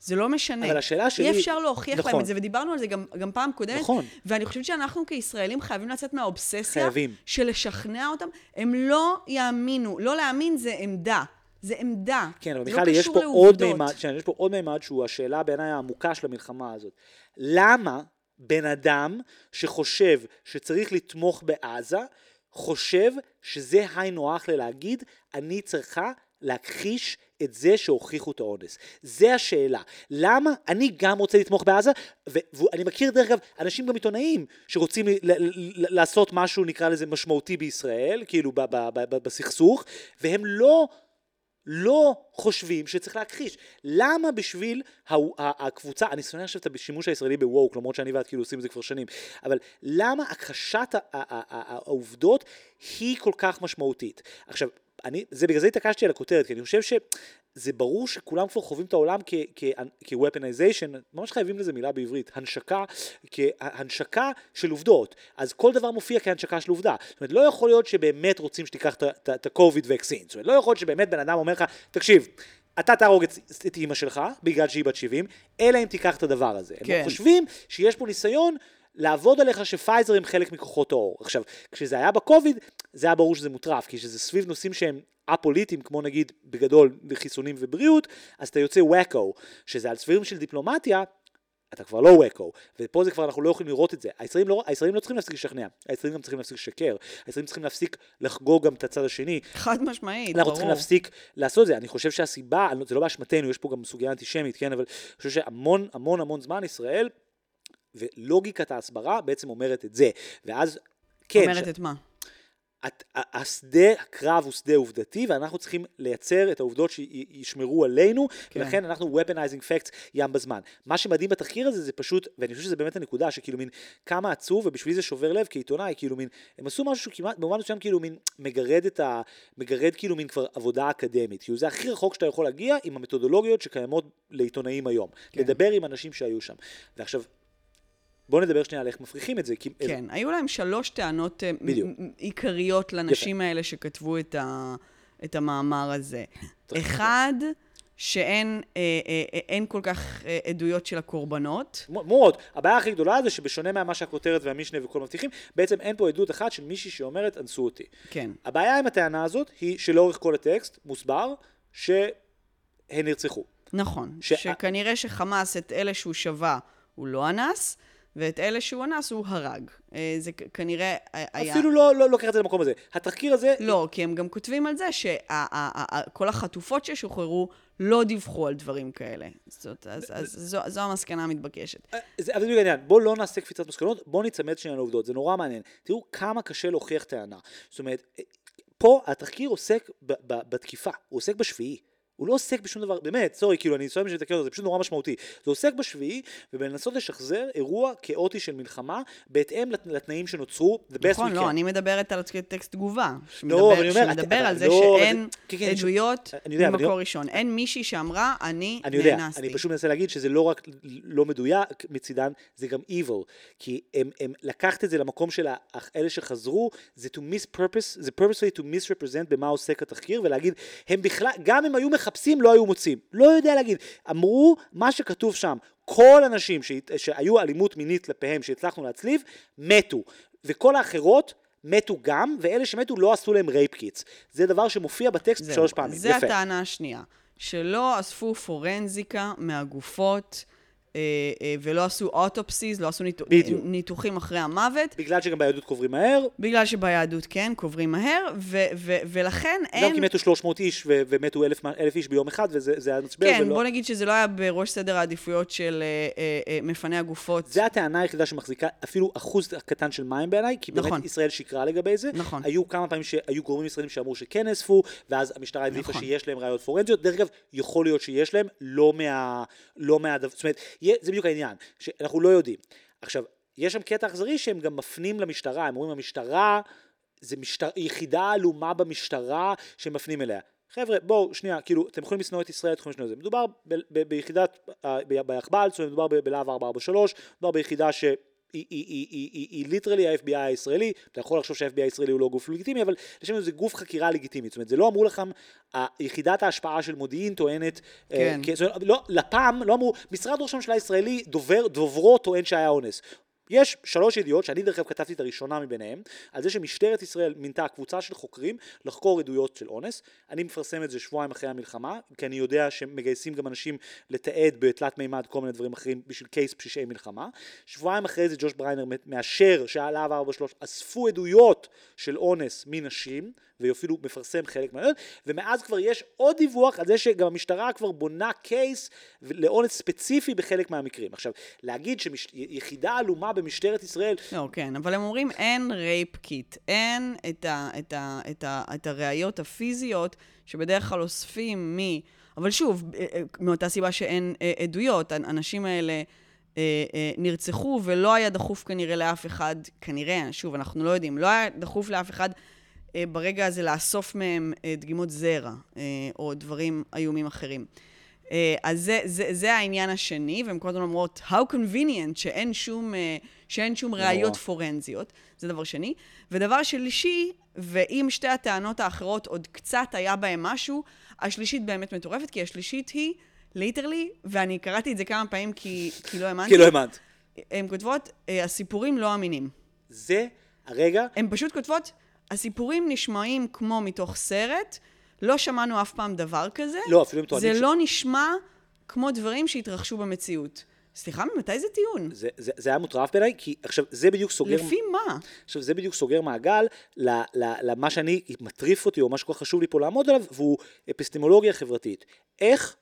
זה לא משנה. אבל השאלה שלי... אי אפשר להוכיח נכון. להם את זה, ודיברנו על זה גם, גם פעם קודמת. נכון. ואני חושבת שאנחנו כישראלים חייבים לצאת מהאובססיה. חייבים. של לשכנע אותם. הם לא יאמינו. לא להאמין זה עמדה. זה עמדה. כן, אבל זה מיכל, לא יש קשור פה עוד לעובדות. מימד, כן, יש פה עוד מימד שהוא השאלה בעיניי העמוקה של המלחמה הזאת. למה בן אדם שחושב שצריך לתמוך בעזה, חושב שזה היינו הך ללהגיד, אני צריכה להכחיש את זה שהוכיחו את האונס. זה השאלה. למה אני גם רוצה לתמוך בעזה, ואני מכיר דרך אגב אנשים גם עיתונאים שרוצים לעשות משהו נקרא לזה משמעותי בישראל, כאילו בסכסוך, והם לא לא חושבים שצריך להכחיש. למה בשביל הקבוצה, אני שונא עכשיו את השימוש הישראלי בווק, למרות שאני ואת כאילו עושים את זה כבר שנים, אבל למה הכחשת העובדות היא כל כך משמעותית? עכשיו, אני, זה בגלל זה התעקשתי על הכותרת, כי אני חושב שזה ברור שכולם כבר חווים את העולם כ-weaponization, ממש חייבים לזה מילה בעברית, הנשקה, כהנשקה של עובדות. אז כל דבר מופיע כהנשקה של עובדה. זאת אומרת, לא יכול להיות שבאמת רוצים שתיקח את ה-COVID vaccine. זאת אומרת, לא יכול להיות שבאמת בן אדם אומר לך, תקשיב, אתה תהרוג את, את אימא שלך, בגלל שהיא בת שבעים, אלא אם תיקח את הדבר הזה. כן. הם חושבים שיש פה ניסיון לעבוד עליך שפייזר הם חלק מכוחות האור. עכשיו, כשזה היה בקוביד, זה היה ברור שזה מוטרף, כי שזה סביב נושאים שהם א-פוליטיים, כמו נגיד בגדול חיסונים ובריאות, אז אתה יוצא וואקו, שזה על סביבים של דיפלומטיה, אתה כבר לא וואקו, ופה זה כבר אנחנו לא יכולים לראות את זה. הישראלים לא, הישראלים לא צריכים להפסיק לשכנע, הישראלים גם צריכים להפסיק לשקר, הישראלים צריכים להפסיק לחגוג גם את הצד השני. חד משמעית, ברור. אנחנו צריכים להפסיק לעשות את זה. אני חושב שהסיבה, זה לא באשמתנו, יש פה גם סוגיה אנטישמית, כן, אבל אני חושב שהמון המון המון זמן ישראל ולוגיקת ההסברה בעצם אומרת את זה. ואז, כן. אומרת ש... את מה? השדה הקרב הוא שדה עובדתי, ואנחנו צריכים לייצר את העובדות שישמרו עלינו, כן. ולכן אנחנו weaponizing facts ים בזמן. מה שמדהים בתחקיר הזה זה פשוט, ואני חושב שזה באמת הנקודה, שכאילו מין כמה עצוב, ובשביל זה שובר לב כעיתונאי, כאילו מין, הם עשו משהו כמעט, במובן מסוים כאילו מין מגרד את ה, מגרד כאילו מין כבר עבודה אקדמית, כאילו זה הכי רחוק שאתה יכול להגיע עם המתודולוגיות שקיימות לעיתונאים היום, כן. לדבר עם אנשים שהיו שם. ועכשיו, בואו נדבר שנייה על איך מפריחים את זה. כן, היו להם שלוש טענות עיקריות לנשים האלה שכתבו את המאמר הזה. אחד, שאין כל כך עדויות של הקורבנות. מאוד. הבעיה הכי גדולה זה שבשונה מהמה שהכותרת והמשנה וכל מבטיחים, בעצם אין פה עדות אחת של מישהי שאומרת, אנסו אותי. כן. הבעיה עם הטענה הזאת היא שלאורך כל הטקסט מוסבר שהן נרצחו. נכון. שכנראה שחמאס את אלה שהוא שווה הוא לא אנס, ואת אלה שהוא אנס הוא הרג. זה כנראה היה... אפילו לא, לא, לא קראת את זה למקום הזה. התחקיר הזה... לא, כי הם גם כותבים על זה שכל החטופות ששוחררו לא דיווחו על דברים כאלה. זאת, אז, אז זו, זו המסקנה המתבקשת. זה, אבל זה בעניין. בוא לא נעשה קפיצת מסקנות, בוא נצמד שנייה לעובדות. זה נורא מעניין. תראו כמה קשה להוכיח טענה. זאת אומרת, פה התחקיר עוסק ב, ב, בתקיפה. הוא עוסק בשביעי. הוא לא עוסק בשום דבר, באמת, סורי, כאילו, אני סורי משתתקר אותו, זה פשוט נורא משמעותי. זה עוסק בשביעי, ובלנסות לשחזר אירוע כאוטי של מלחמה, בהתאם לתנאים שנוצרו, the best נכון, we can. לא, אני מדברת על טקסט תגובה, לא, אני אומר, שמדבר על זה לא, שאין כן, כן, עדויות יודע, ממקור אני... ראשון. אין מישהי שאמרה, אני, אני יודע, נאנסתי. אני פשוט מנסה להגיד שזה לא רק לא מדויק מצידן, זה גם evil, כי הם, הם לקחת את זה למקום של אלה שחזרו, זה to mispurpose, זה purposely to misrepresent במה עוסק התחקיר, ולהגיד, הם בכלל, גם אם היו מחפשים, לא היו מוצאים. לא יודע להגיד. אמרו מה שכתוב שם, כל אנשים שהיו אלימות מינית כלפיהם שהצלחנו להצליב, מתו. וכל האחרות מתו גם, ואלה שמתו לא עשו להם רייפ קיטס. זה דבר שמופיע בטקסט זה, שלוש פעמים. זה יפה. הטענה השנייה. שלא אספו פורנזיקה מהגופות, ולא עשו אוטופסיס, לא עשו ניתוח, ניתוחים אחרי המוות. בגלל שגם ביהדות קוברים מהר. בגלל שביהדות כן, קוברים מהר, ו- ו- ולכן אין... גם כי מתו שלוש מאות איש ו- ומתו אלף, אלף איש ביום אחד, וזה היה מצבר. כן, ולא... בוא נגיד שזה לא היה בראש סדר העדיפויות של אה, אה, אה, מפני הגופות. זה הטענה היחידה שמחזיקה אפילו אחוז קטן של מים בעיניי, כי באמת נכון. ישראל שיקרה לגבי זה. נכון. היו כמה פעמים שהיו גורמים ישראלים שאמרו שכן אספו, ואז המשטרה הדליפה נכון. שיש להם ראיות פורנזיות. דרך אגב, יכול להיות שיש להם, לא מה... לא מה... זאת אומרת, זה בדיוק העניין, שאנחנו לא יודעים. עכשיו, יש שם קטע אכזרי שהם גם מפנים למשטרה, הם אומרים, המשטרה, זה משטר, יחידה עלומה במשטרה שהם מפנים אליה. חבר'ה, בואו, שנייה, כאילו, אתם יכולים לסנוע את ישראל, אתם יכולים לשנוא את זה. מדובר ב- ב- ביחידת, ביחב"ל, זאת אומרת, מדובר בלהב ארבע ארבע שלוש, מדובר ביחידה שהיא היא, היא, היא, היא, היא, היא ליטרלי ה-אף בי איי הישראלי, אתה יכול לחשוב שה-אף בי איי הישראלי הוא לא גוף לגיטימי, אבל לשם זה גוף חקירה לגיטימית, זאת אומרת, זה לא אמרו לכם, יחידת ההשפעה של מודיעין טוענת, כן. אה, זאת אומרת, לא, לפעם לא אמרו, משרד ראש הממשלה הישראלי דובר, דוברו טוען שהיה אונס. יש שלוש ידיעות, שאני דרך כלל כתבתי את הראשונה מביניהם, על זה שמשטרת ישראל מינתה קבוצה של חוקרים לחקור עדויות של אונס. אני מפרסם את זה שבועיים אחרי המלחמה, כי אני יודע שמגייסים גם אנשים לתעד בתלת מימד כל מיני דברים אחרים בשביל קייס פשעי מלחמה. שבועיים אחרי זה ג'וש בריינר מאשר שעליו ארבע שלוש אספו עדויות של אונס מנשים, ואפילו מפרסם חלק מהעדויות, ומאז כבר יש עוד דיווח על זה שגם המשטרה כבר בונה קייס לאונס ספציפי בחלק מהמקרים. עכשיו, להגיד שיחידה עלומה במשטרת ישראל... לא, כן, אבל הם אומרים אין רייפ קיט, אין את, ה, את, ה, את, ה, את הראיות הפיזיות שבדרך כלל אוספים מ... אבל שוב, מאותה סיבה שאין עדויות, האנשים האלה נרצחו ולא היה דחוף כנראה לאף אחד, כנראה, שוב, אנחנו לא יודעים, לא היה דחוף לאף אחד ברגע הזה לאסוף מהם דגימות זרע או דברים איומים אחרים. אז זה, זה, זה העניין השני, והם קודם אומרות, how convenient, שאין שום, שאין שום ראיות פורנזיות, זה דבר שני. ודבר שלישי, ואם שתי הטענות האחרות עוד קצת היה בהם משהו, השלישית באמת מטורפת, כי השלישית היא, ליטרלי, ואני קראתי את זה כמה פעמים כי, כי לא האמנתי. כי לא האמנת. הן כותבות, הסיפורים לא אמינים. זה הרגע... הן פשוט כותבות, הסיפורים נשמעים כמו מתוך סרט, לא שמענו אף פעם דבר כזה. לא, אפילו אם טוענים זה ש... לא נשמע כמו דברים שהתרחשו במציאות. סליחה, ממתי זה טיעון? זה, זה, זה היה מוטרף בעיניי, כי עכשיו זה בדיוק סוגר... לפי מה? עכשיו זה בדיוק סוגר מעגל למה שאני מטריף אותי, או מה שכל חשוב לי פה לעמוד עליו, והוא אפיסטמולוגיה חברתית. איך,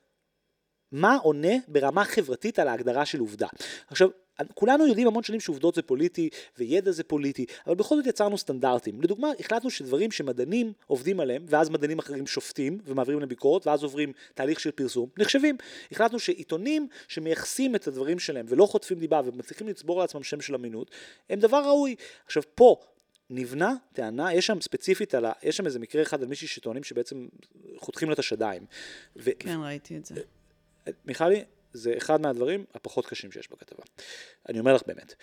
מה עונה ברמה חברתית על ההגדרה של עובדה? עכשיו, כולנו יודעים המון שנים שעובדות זה פוליטי, וידע זה פוליטי, אבל בכל זאת יצרנו סטנדרטים. לדוגמה, החלטנו שדברים שמדענים עובדים עליהם, ואז מדענים אחרים שופטים, ומעבירים לביקורת, ואז עוברים תהליך של פרסום, נחשבים. החלטנו שעיתונים שמייחסים את הדברים שלהם, ולא חוטפים דיבה, ומצליחים לצבור לעצמם שם של אמינות, הם דבר ראוי. עכשיו, פה, נבנה טענה, יש שם ספציפית על ה... יש שם איזה מקרה אחד על מישהי שטוענים שבעצם חותכים לה את השדיים. ו... כן, ראיתי את זה. מיכלי, זה אחד מהדברים הפחות קשים שיש בכתבה. אני אומר לך באמת.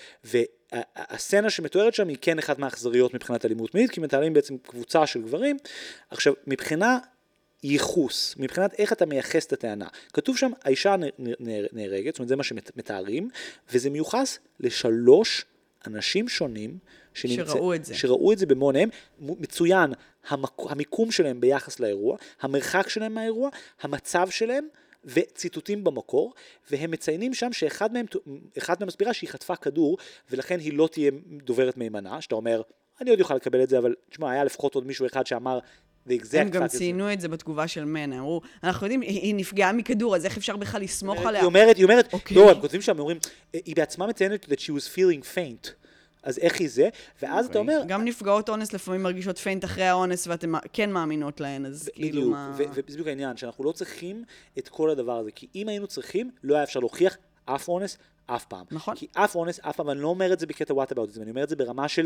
והסצנה שמתוארת שם היא כן אחת מהאכזריות מבחינת אלימות מינית, כי מתארים בעצם קבוצה של גברים. עכשיו, מבחינה ייחוס, מבחינת איך אתה מייחס את הטענה, כתוב שם, האישה נהרגת, זאת אומרת, זה מה שמתארים, וזה מיוחס לשלוש אנשים שונים, שנמצא, שראו את זה. שראו את זה במעונם, מצוין המיקום שלהם ביחס לאירוע, המרחק שלהם מהאירוע, המצב שלהם, וציטוטים במקור, והם מציינים שם שאחד מהם, אחד מהם מסבירה שהיא חטפה כדור, ולכן היא לא תהיה דוברת מימנה, שאתה אומר, אני עוד יוכל לקבל את זה, אבל תשמע, היה לפחות עוד מישהו אחד שאמר, הם גם ציינו את זה בתגובה של מנה, אמרו, אנחנו יודעים, היא נפגעה מכדור, אז איך אפשר בכלל לסמוך עליה? היא אומרת, היא אומרת, לא, הם כותבים שם, הם אומרים, היא בעצמה מציינת that she was feeling faint. אז איך היא זה? ואז אתה אומר... גם נפגעות אונס לפעמים מרגישות פיינט אחרי האונס, ואתן כן מאמינות להן, אז כאילו מה... ובדיוק העניין, שאנחנו לא צריכים את כל הדבר הזה, כי אם היינו צריכים, לא היה אפשר להוכיח אף אונס, אף פעם. נכון. כי אף אונס, אף פעם, אני לא אומר את זה בקטע what about it, אני אומר את זה ברמה של,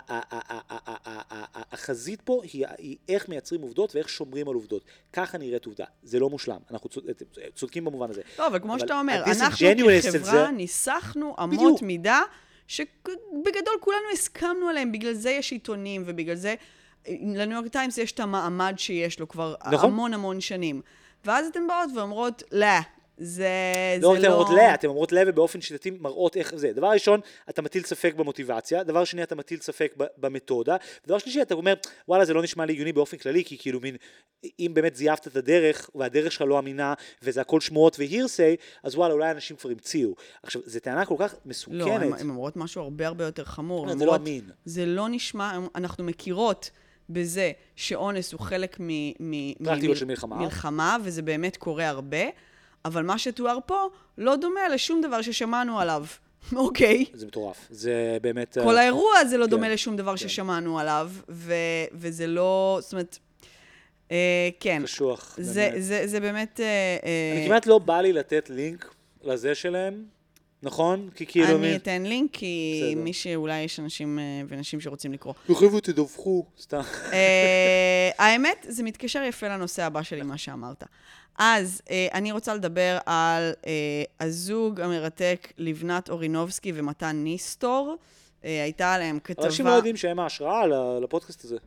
החזית פה היא איך מייצרים עובדות ואיך שומרים על עובדות. ככה נראית עובדה. זה לא מושלם. אנחנו צודקים במובן הזה. לא, אבל כמו שאתה אומר, אנחנו כחברה ניסחנו אמות מידה שבגדול כולנו הסכמנו עליהם, בגלל זה יש עיתונים, ובגלל זה לניו יורק טיימס יש את המעמד שיש לו כבר נכון? המון המון שנים. ואז אתן באות ואומרות, לא, זה לא... זה אתן לא... אומרות לא, אתן אומרות לא, ובאופן שיטתי מראות איך זה. דבר ראשון, אתה מטיל ספק במוטיבציה, דבר שני, אתה מטיל ספק במתודה, ודבר שלישי, אתה אומר, וואלה, זה לא נשמע לי הגיוני באופן כללי, כי כאילו מין, אם באמת זייפת את הדרך, והדרך שלך לא אמינה, וזה הכל שמועות והירסי, אז וואלה, אולי אנשים כבר המציאו. עכשיו, זו טענה כל כך מסוכנת. לא, הן אומרות משהו הרבה הרבה יותר חמור. זה לא אמין. זה לא נשמע, אנחנו מכירות בזה שאונס הוא חלק ממלחמה, וזה באמת קורה הרבה, אבל מה שתואר פה לא דומה לשום דבר ששמענו עליו. אוקיי. זה מטורף. זה באמת... כל האירוע הזה לא דומה לשום דבר ששמענו עליו, וזה לא... זאת אומרת... כן. קשוח. זה באמת... אני כמעט לא בא לי לתת לינק לזה שלהם, נכון? כי כאילו... אני אתן לינק, כי מי שאולי יש אנשים ונשים שרוצים לקרוא. תחייבו, תדווחו, סתם. האמת, זה מתקשר יפה לנושא הבא שלי, מה שאמרת. אז אני רוצה לדבר על הזוג המרתק לבנת אורינובסקי ומתן ניסטור. הייתה עליהם כתבה... אנשים לא יודעים שהם ההשראה לפודקאסט הזה.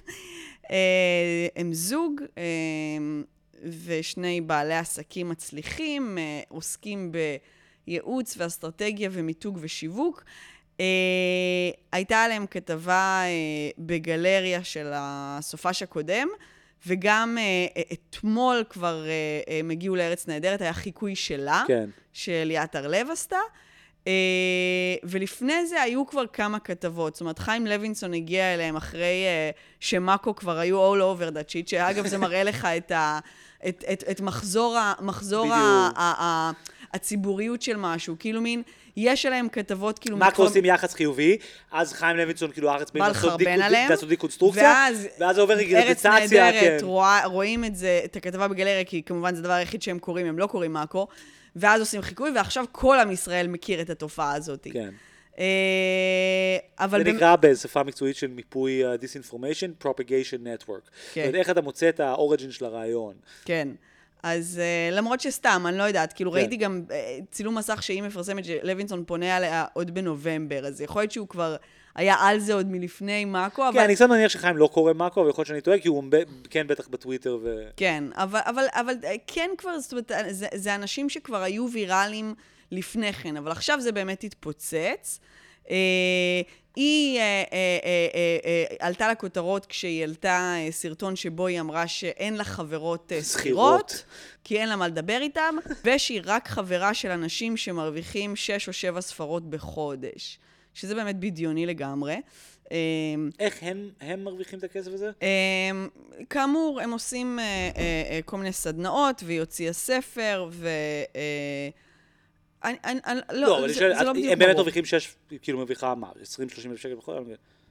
הם זוג ושני בעלי עסקים מצליחים, עוסקים בייעוץ ואסטרטגיה ומיתוג ושיווק. הייתה עליהם כתבה בגלריה של הסופש הקודם, וגם אתמול כבר הם הגיעו לארץ נהדרת, היה חיקוי שלה, כן. שליאת הרלב עשתה. Uh, ולפני זה היו כבר כמה כתבות, זאת אומרת, חיים לוינסון הגיע אליהם אחרי uh, שמאקו כבר היו all over that shit, שאגב זה מראה לך את, ה, את, את, את מחזור, ה, מחזור ה, ה, ה, הציבוריות של משהו, כאילו מין, יש עליהם כתבות כאילו... מאקו עושים יחס חיובי, אז חיים לוינסון כאילו הארץ בין לעשות דיקונסטרוקציה, ואז עובר רגרדיצציה. ארץ נהדרת, רואה, רואים את זה, את הכתבה בגלריה, כי כמובן זה הדבר היחיד שהם קוראים, הם לא קוראים מאקו, ואז עושים חיקוי, ועכשיו כל עם ישראל מכיר את התופעה הזאת. כן. אבל... זה נקרא בשפה מקצועית של מיפוי Disinformation, Propagation Network. כן. איך אתה מוצא את האוריג'ין של הרעיון. כן. אז למרות שסתם, אני לא יודעת, כאילו ראיתי גם צילום מסך שהיא מפרסמת שלוינסון פונה עליה עוד בנובמבר, אז יכול להיות שהוא כבר היה על זה עוד מלפני מאקו, אבל... כן, אני קצת מניח שחיים לא קורא מאקו, ויכול להיות שאני טועה, כי הוא כן בטח בטוויטר ו... כן, אבל, אבל, אבל כן כבר, זאת אומרת, זה, זה אנשים שכבר היו ויראליים לפני כן, אבל עכשיו זה באמת התפוצץ. היא עלתה לכותרות כשהיא העלתה סרטון שבו היא אמרה שאין לה חברות שכירות, כי אין לה מה לדבר איתם, ושהיא רק חברה של אנשים שמרוויחים שש או שבע ספרות בחודש. שזה באמת בדיוני לגמרי. איך הם, הם מרוויחים את הכסף הזה? כאמור, הם עושים כל מיני סדנאות, והיא הוציאה ספר, ו... לא, אבל הם באמת מרוויחים שש, כאילו מרוויחה מה? עשרים שלושים אלף שקל בחודש?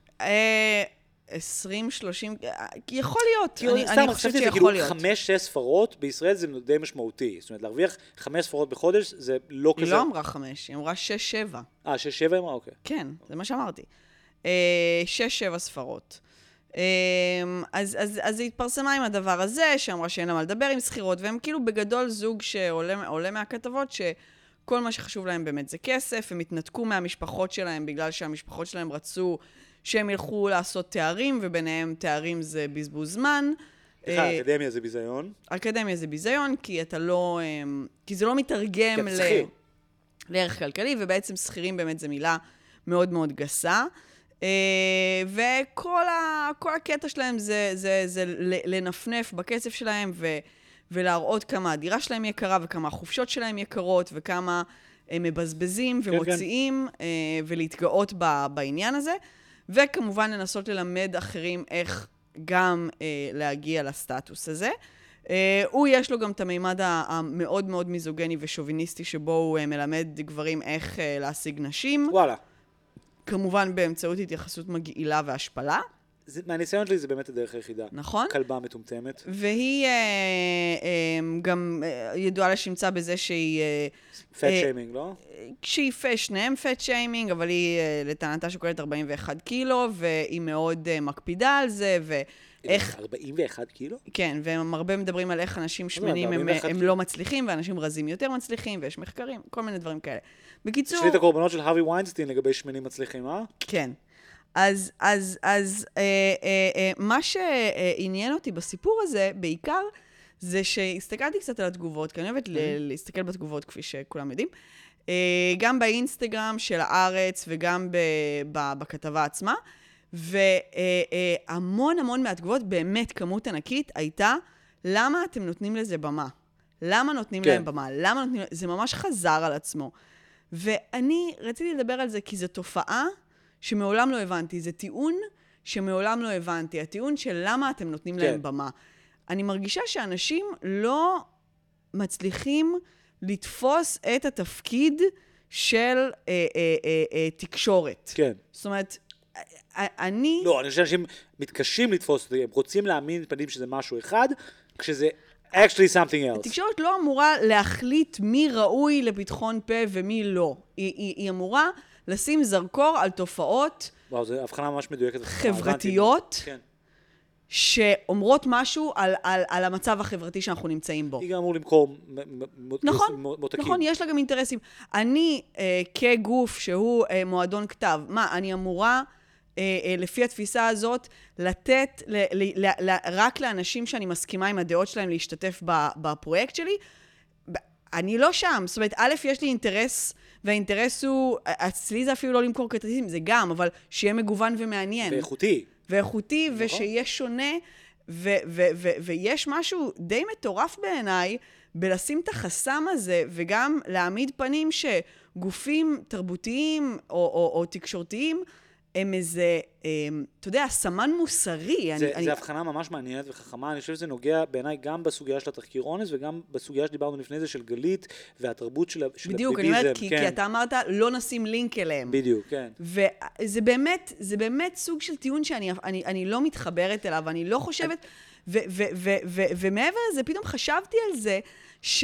עשרים שלושים, יכול להיות, אני חושבת שיכול להיות. חמש, שש ספרות בישראל זה די משמעותי. זאת אומרת, להרוויח חמש ספרות בחודש זה לא כזה... היא לא אמרה חמש, היא אמרה שש, שבע. אה, שש, שבע אמרה? אוקיי. כן, זה מה שאמרתי. שש, שבע ספרות. אז היא התפרסמה עם הדבר הזה, שאמרה שאין לה מה לדבר עם שכירות, והם כאילו בגדול זוג שעולה מהכתבות שכל מה שחשוב להם באמת זה כסף, הם התנתקו מהמשפחות שלהם בגלל שהמשפחות שלהם רצו שהם ילכו לעשות תארים, וביניהם תארים זה בזבוז זמן. אקדמיה זה ביזיון. אקדמיה זה ביזיון, כי אתה לא, כי זה לא מתרגם לערך כלכלי, ובעצם שכירים באמת זה מילה מאוד מאוד גסה. וכל כל הקטע שלהם זה, זה, זה לנפנף בכסף שלהם, ו, ולהראות כמה הדירה שלהם יקרה, וכמה החופשות שלהם יקרות, וכמה הם מבזבזים ומוציאים, כן, כן. ולהתגאות בעניין הזה. וכמובן לנסות ללמד אחרים איך גם אה, להגיע לסטטוס הזה. אה, הוא יש לו גם את המימד המאוד מאוד מיזוגני ושוביניסטי, שבו הוא אה, מלמד גברים איך אה, להשיג נשים. וואלה. כמובן באמצעות התייחסות מגעילה והשפלה. זה, מהניסיון שלי זה באמת הדרך היחידה. נכון. כלבה מטומטמת. והיא אה, אה, גם אה, ידועה לשמצה בזה שהיא... אה, פט אה, שיימינג, לא? כשהיא פט, שניהם פט שיימינג, אבל היא אה, לטענתה שוקלת ארבעים ואחד קילו, והיא מאוד אה, מקפידה על זה, ואיך... ארבעים ואחד קילו? כן, והם הרבה מדברים על איך אנשים שמנים הם, הם לא מצליחים, ואנשים רזים יותר מצליחים, ויש מחקרים, כל מיני דברים כאלה. בקיצור... יש לי את הקורבנות של הרווי ויינסטיין לגבי שמנים מצליחים, אה? כן. אז, אז, אז, אה, אה, אה, מה שעניין אותי בסיפור הזה, בעיקר, זה שהסתכלתי קצת על התגובות, כי אני אוהבת להסתכל בתגובות, כפי שכולם יודעים, אה, גם באינסטגרם של הארץ, וגם ב, ב, בכתבה עצמה, והמון המון מהתגובות, באמת כמות ענקית, הייתה, למה אתם נותנים לזה במה? למה נותנים כן. להם במה? למה נותנים... זה ממש חזר על עצמו. ואני רציתי לדבר על זה, כי זו תופעה, שמעולם לא הבנתי, זה טיעון שמעולם לא הבנתי, הטיעון של למה אתם נותנים כן. להם במה. אני מרגישה שאנשים לא מצליחים לתפוס את התפקיד של אה, אה, אה, אה, תקשורת. כן. זאת אומרת, אני... לא, אני חושב שאנשים מתקשים לתפוס, הם רוצים להאמין פנים שזה משהו אחד, כשזה actually something else. התקשורת לא אמורה להחליט מי ראוי לפתחון פה ומי לא. היא, היא, היא אמורה לשים זרקור על תופעות וואו, זו הבחנה ממש מדויקת. חברתיות, כן. שאומרות משהו על, על, על המצב החברתי שאנחנו נמצאים בו. היא גם אמור למכור נכון, מותקים. נכון, יש לה גם אינטרסים. אני, אה, כגוף שהוא אה, מועדון כתב, מה, אני אמורה, אה, אה, לפי התפיסה הזאת, לתת ל, ל, ל, ל, רק לאנשים שאני מסכימה עם הדעות שלהם להשתתף בפרויקט שלי? אני לא שם. זאת אומרת, א', יש לי אינטרס, והאינטרס הוא, אצלי זה אפילו לא למכור כרטיסים, זה גם, אבל שיהיה מגוון ומעניין. ואיכותי. ואיכותי, נכון. ושיהיה שונה, ו- ו- ו- ויש משהו די מטורף בעיניי, בלשים את החסם הזה, וגם להעמיד פנים שגופים תרבותיים או, או, או תקשורתיים, הם איזה, אתה יודע, סמן מוסרי. זה, אני, זה אני... הבחנה ממש מעניינת וחכמה, אני חושב שזה נוגע בעיניי גם בסוגיה של התחקיר אונס, וגם בסוגיה שדיברנו לפני זה של גלית, והתרבות של הביביזם. בדיוק, אני אומרת, כי, כן. כי אתה אמרת, לא נשים לינק אליהם. בדיוק, כן. וזה באמת, זה באמת סוג של טיעון שאני אני, אני לא מתחברת אליו, אני לא חושבת, ו, ו, ו, ו, ומעבר לזה, פתאום חשבתי על זה, ש...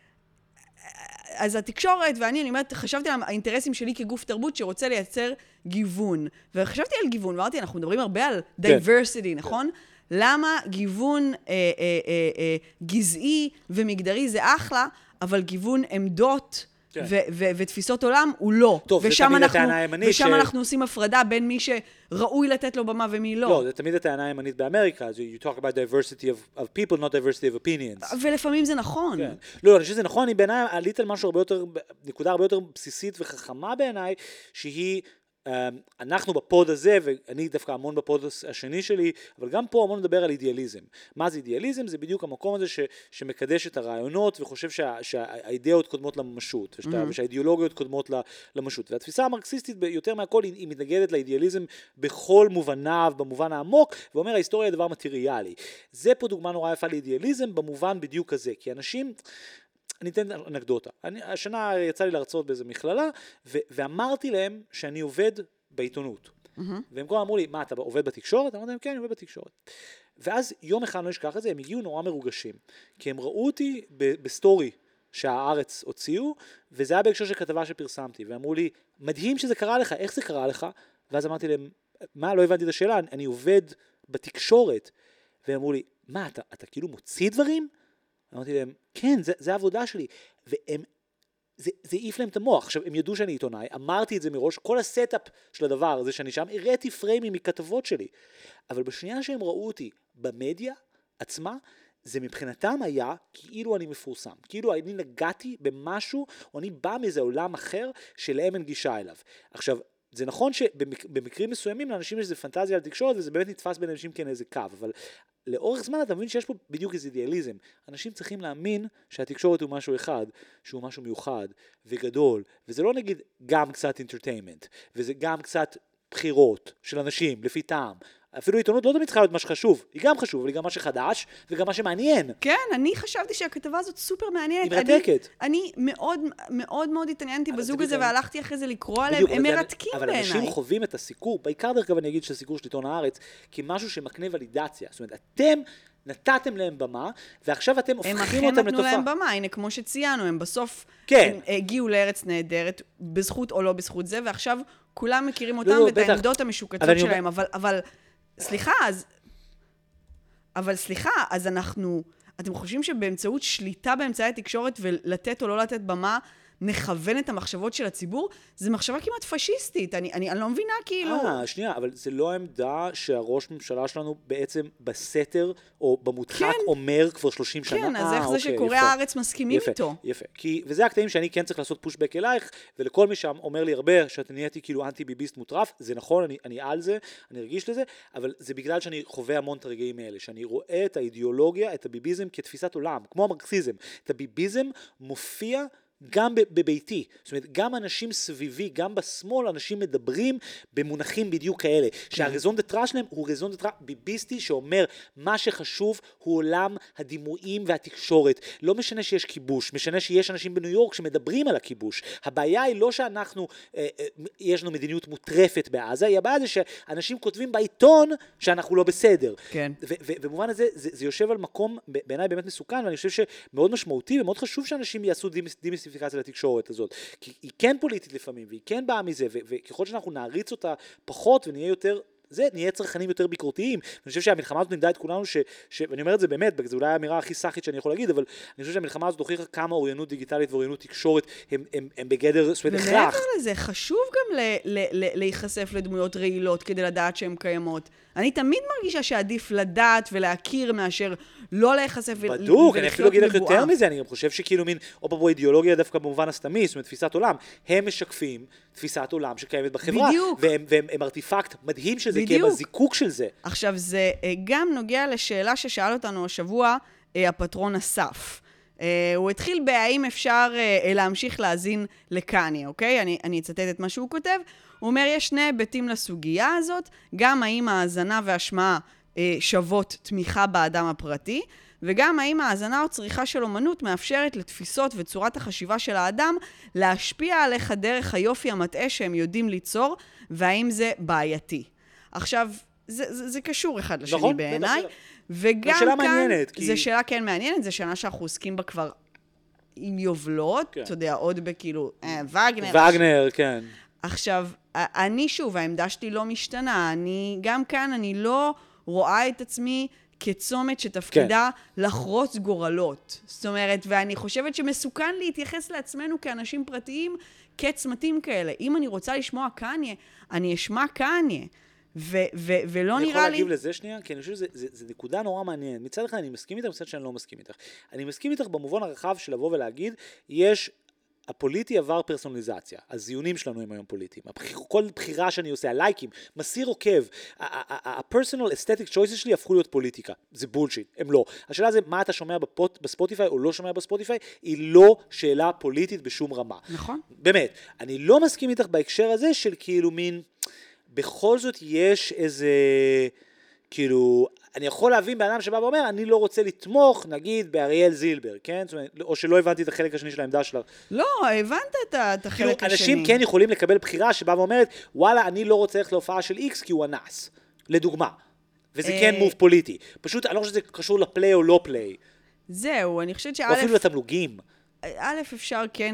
אז התקשורת, ואני, אני אומרת, חשבתי על האינטרסים שלי כגוף תרבות שרוצה לייצר גיוון. וחשבתי על גיוון, ואמרתי, אנחנו מדברים הרבה על diversity, כן. נכון? כן. למה גיוון אה, אה, אה, אה, גזעי ומגדרי זה אחלה, אבל גיוון עמדות כן. ו- ו- ותפיסות עולם הוא לא. טוב, זה תמיד אנחנו, הטענה הימנית ושם ש... אנחנו עושים הפרדה בין מי שראוי לתת לו במה ומי לא. לא, זה תמיד הטענה הימנית באמריקה. You talk about diversity of, of people, not diversity of opinions. ולפעמים זה נכון. כן. לא, אני חושב שזה נכון, אני בעיניי עלית על משהו הרבה יותר, נקודה הרבה יותר בסיסית וחכמה בעיניי, שהיא... אנחנו בפוד הזה, ואני דווקא המון בפוד השני שלי, אבל גם פה המון מדבר על אידיאליזם. מה זה אידיאליזם? זה בדיוק המקום הזה ש, שמקדש את הרעיונות, וחושב שה, שהאידאות קודמות לממשות, ושתה, mm-hmm. ושהאידיאולוגיות קודמות לממשות. והתפיסה המרקסיסטית יותר מהכל, היא, היא מתנגדת לאידיאליזם בכל מובניו, במובן העמוק, ואומר, ההיסטוריה היא דבר מטריאלי. זה פה דוגמה נורא יפה לאידיאליזם, במובן בדיוק הזה, כי אנשים... אני אתן אנקדוטה. אני, השנה יצא לי להרצות באיזו מכללה, ו- ואמרתי להם שאני עובד בעיתונות. Mm-hmm. והם כל אמרו לי, מה, אתה עובד בתקשורת? אמרתי להם, כן, אני עובד בתקשורת. ואז יום אחד לא אשכח את זה, הם הגיעו נורא מרוגשים. כי הם ראו אותי ב- בסטורי שהארץ הוציאו, וזה היה בהקשר של כתבה שפרסמתי. ואמרו לי, מדהים שזה קרה לך, איך זה קרה לך? ואז אמרתי להם, מה, לא הבנתי את השאלה, אני, אני עובד בתקשורת. והם אמרו לי, מה, אתה, אתה כאילו מוציא דברים? אמרתי להם, כן, זה, זה העבודה שלי. והם, זה, זה העיף להם את המוח. עכשיו, הם ידעו שאני עיתונאי, אמרתי את זה מראש, כל הסטאפ של הדבר הזה שאני שם, הראיתי פריימים מכתבות שלי. אבל בשנייה שהם ראו אותי במדיה עצמה, זה מבחינתם היה כאילו אני מפורסם. כאילו אני נגעתי במשהו, או אני בא מאיזה עולם אחר שלהם אין גישה אליו. עכשיו, זה נכון שבמקרים מסוימים לאנשים יש איזו פנטזיה על תקשורת, וזה באמת נתפס בין אנשים כן איזה קו, אבל לאורך זמן אתה מבין שיש פה בדיוק איזה אידיאליזם. אנשים צריכים להאמין שהתקשורת הוא משהו אחד, שהוא משהו מיוחד וגדול, וזה לא נגיד גם קצת אינטרטיימנט, וזה גם קצת בחירות של אנשים לפי טעם. אפילו עיתונות לא תמיד צריכה להיות מה שחשוב, היא גם חשוב, אבל היא גם מה שחדש, וגם מה שמעניין. כן, אני חשבתי שהכתבה הזאת סופר מעניינת. היא מרתקת. אני, אני מאוד, מאוד מאוד התעניינתי בזוג הזה, והלכתי אחרי זה לקרוא עליהם, הם מרתקים בעיניי. אבל אנשים חווים את הסיקור, בעיקר דרך כלל אני אגיד שהסיקור של עיתון הארץ, כמשהו שמקנה ולידציה. זאת אומרת, אתם נתתם להם במה, ועכשיו אתם הופכים אותם לתופעה. הם אכן נתנו להם במה, הנה, כמו שציינו, הם בסוף כן. הם הגיעו לארץ נהדרת, בזכות או לא בזכות זה, ועכשיו כולם מכירים אותם ואת העמדות המשוקצות שלהם, אבל, אבל, סליחה, אז, אבל סליחה, אז אנחנו, אתם חושבים שבאמצעות שליטה באמצעי התקשורת ולתת או לא לתת במה, נכוון את המחשבות של הציבור, זה מחשבה כמעט פשיסטית. אני, אני, אני לא מבינה כאילו... אה, שנייה, אבל זה לא העמדה שהראש ממשלה שלנו בעצם בסתר או במודחק כן. אומר כבר שלושים שנה. כן, אז אה, איך אוקיי, זה שקוראי הארץ מסכימים יפה, איתו? יפה, כי, וזה הקטעים שאני כן צריך לעשות פושבק אלייך, ולכל מי שם אומר לי הרבה שאתה נהייתי כאילו אנטי-ביביסט מוטרף, זה נכון, אני, אני על זה, אני ארגיש לזה, אבל זה בגלל שאני חווה המון את הרגעים האלה, שאני רואה את האידיאולוגיה, את הביביזם כתפיסת עולם, כמו המרקסיזם. את הביביזם מופיע גם בביתי. זאת אומרת, גם אנשים סביבי, גם בשמאל, אנשים מדברים במונחים בדיוק כאלה. שהרזון דטרה שלהם הוא רזון דטרה ביביסטי, שאומר, מה שחשוב הוא עולם הדימויים והתקשורת. לא משנה שיש כיבוש, משנה שיש אנשים בניו יורק שמדברים על הכיבוש. הבעיה היא לא שאנחנו, אה, אה, יש לנו מדיניות מוטרפת בעזה, היא הבעיה זה שאנשים כותבים בעיתון שאנחנו לא בסדר. כן. ובמובן הזה, זה, זה יושב על מקום בעיניי באמת מסוכן, ואני חושב שמאוד משמעותי ומאוד חשוב שאנשים יעשו דימיסטיפיקציה לתקשורת הזאת. כי היא כן פוליטית לפעמים, והיא כן באה מזה, וככל שאנחנו נעריץ אותה פחות ונהיה יותר, זה, נהיה צרכנים יותר ביקורתיים. אני חושב שהמלחמה הזאת נמדה את כולנו, ש, ש, ואני אומר את זה באמת, זה אולי האמירה הכי סחית שאני יכול להגיד, אבל אני חושב שהמלחמה הזאת הוכיחה כמה אוריינות דיגיטלית ואוריינות תקשורת הם, הם, הם בגדר, זאת אומרת, הכרח. ומעבר לזה, חשוב גם ל, ל, ל, להיחשף לדמויות רעילות כדי לדעת שהן קיימות. אני תמיד מרגישה שעדיף לדעת ולהכיר מאשר לא להיחשף ולחיות מבואה. בדוק, אני אפילו אגיד לך יותר מזה, אני גם חושב שכאילו מין, או פה אידיאולוגיה דווקא במובן הסתמי, זאת אומרת, תפיסת עולם, הם משקפים תפיסת עולם שקיימת בחברה. בדיוק. והם, והם, הם ארטיפקט מדהים של זה, כי הם הזיקוק של זה. עכשיו, זה גם נוגע לשאלה ששאל אותנו השבוע, הפטרון אסף. הוא התחיל בהאם אפשר להמשיך להזין לקניה, אוקיי? אני, אני אצטט את מה שהוא כותב. הוא אומר, יש שני היבטים לסוגיה הזאת, גם האם ההאזנה והשמעה שוות תמיכה באדם הפרטי, וגם האם ההאזנה או צריכה של אומנות מאפשרת לתפיסות וצורת החשיבה של האדם להשפיע עליך דרך היופי המטעה שהם יודעים ליצור, והאם זה בעייתי. עכשיו, זה, זה, זה קשור אחד לשני נכון, בעיניי, בטח, וגם שאלה כאן, מעניינת, כי... זה שאלה כן מעניינת, זה שאלה שאנחנו עוסקים בה כבר עם יובלות, כן. אתה יודע, עוד בכאילו, אה, וגנר. וגנר, כן. עכשיו, אני שוב, העמדה שלי לא משתנה, אני, גם כאן אני לא רואה את עצמי כצומת שתפקידה כן. לחרוץ גורלות. זאת אומרת, ואני חושבת שמסוכן להתייחס לעצמנו כאנשים פרטיים כצמתים כאלה. אם אני רוצה לשמוע קניה, אני אשמע קניה. ו- ו- ולא נראה לי... אני יכול להגיב לזה שנייה? כי אני חושב שזה נקודה נורא מעניינת. מצד אחד אני מסכים איתך, מצד שאני לא מסכים איתך. אני מסכים איתך במובן הרחב של לבוא ולהגיד, יש... הפוליטי עבר פרסונליזציה, הזיונים שלנו הם היום פוליטיים, כל בחירה שאני עושה, הלייקים, מסיר עוקב, ה-personal aesthetic choices שלי הפכו להיות פוליטיקה, זה בולשיט, הם לא. השאלה זה מה אתה שומע בספוטיפיי או לא שומע בספוטיפיי, היא לא שאלה פוליטית בשום רמה. נכון. באמת, אני לא מסכים איתך בהקשר הזה של כאילו מין, בכל זאת יש איזה... כאילו, אני יכול להבין באדם שבא ואומר, אני לא רוצה לתמוך, נגיד, באריאל זילבר, כן? זאת אומרת, או שלא הבנתי את החלק השני של העמדה שלה. לא, הבנת את, את החלק כאילו, השני. אנשים כן יכולים לקבל בחירה שבא ואומרת, וואלה, אני לא רוצה ללכת להופעה של איקס כי הוא אנס. לדוגמה. וזה כן מוב פוליטי. פשוט, אני לא חושב שזה קשור לפליי או לא פליי. זהו, אני חושבת שא'... או אפילו לתמלוגים. א', אפשר כן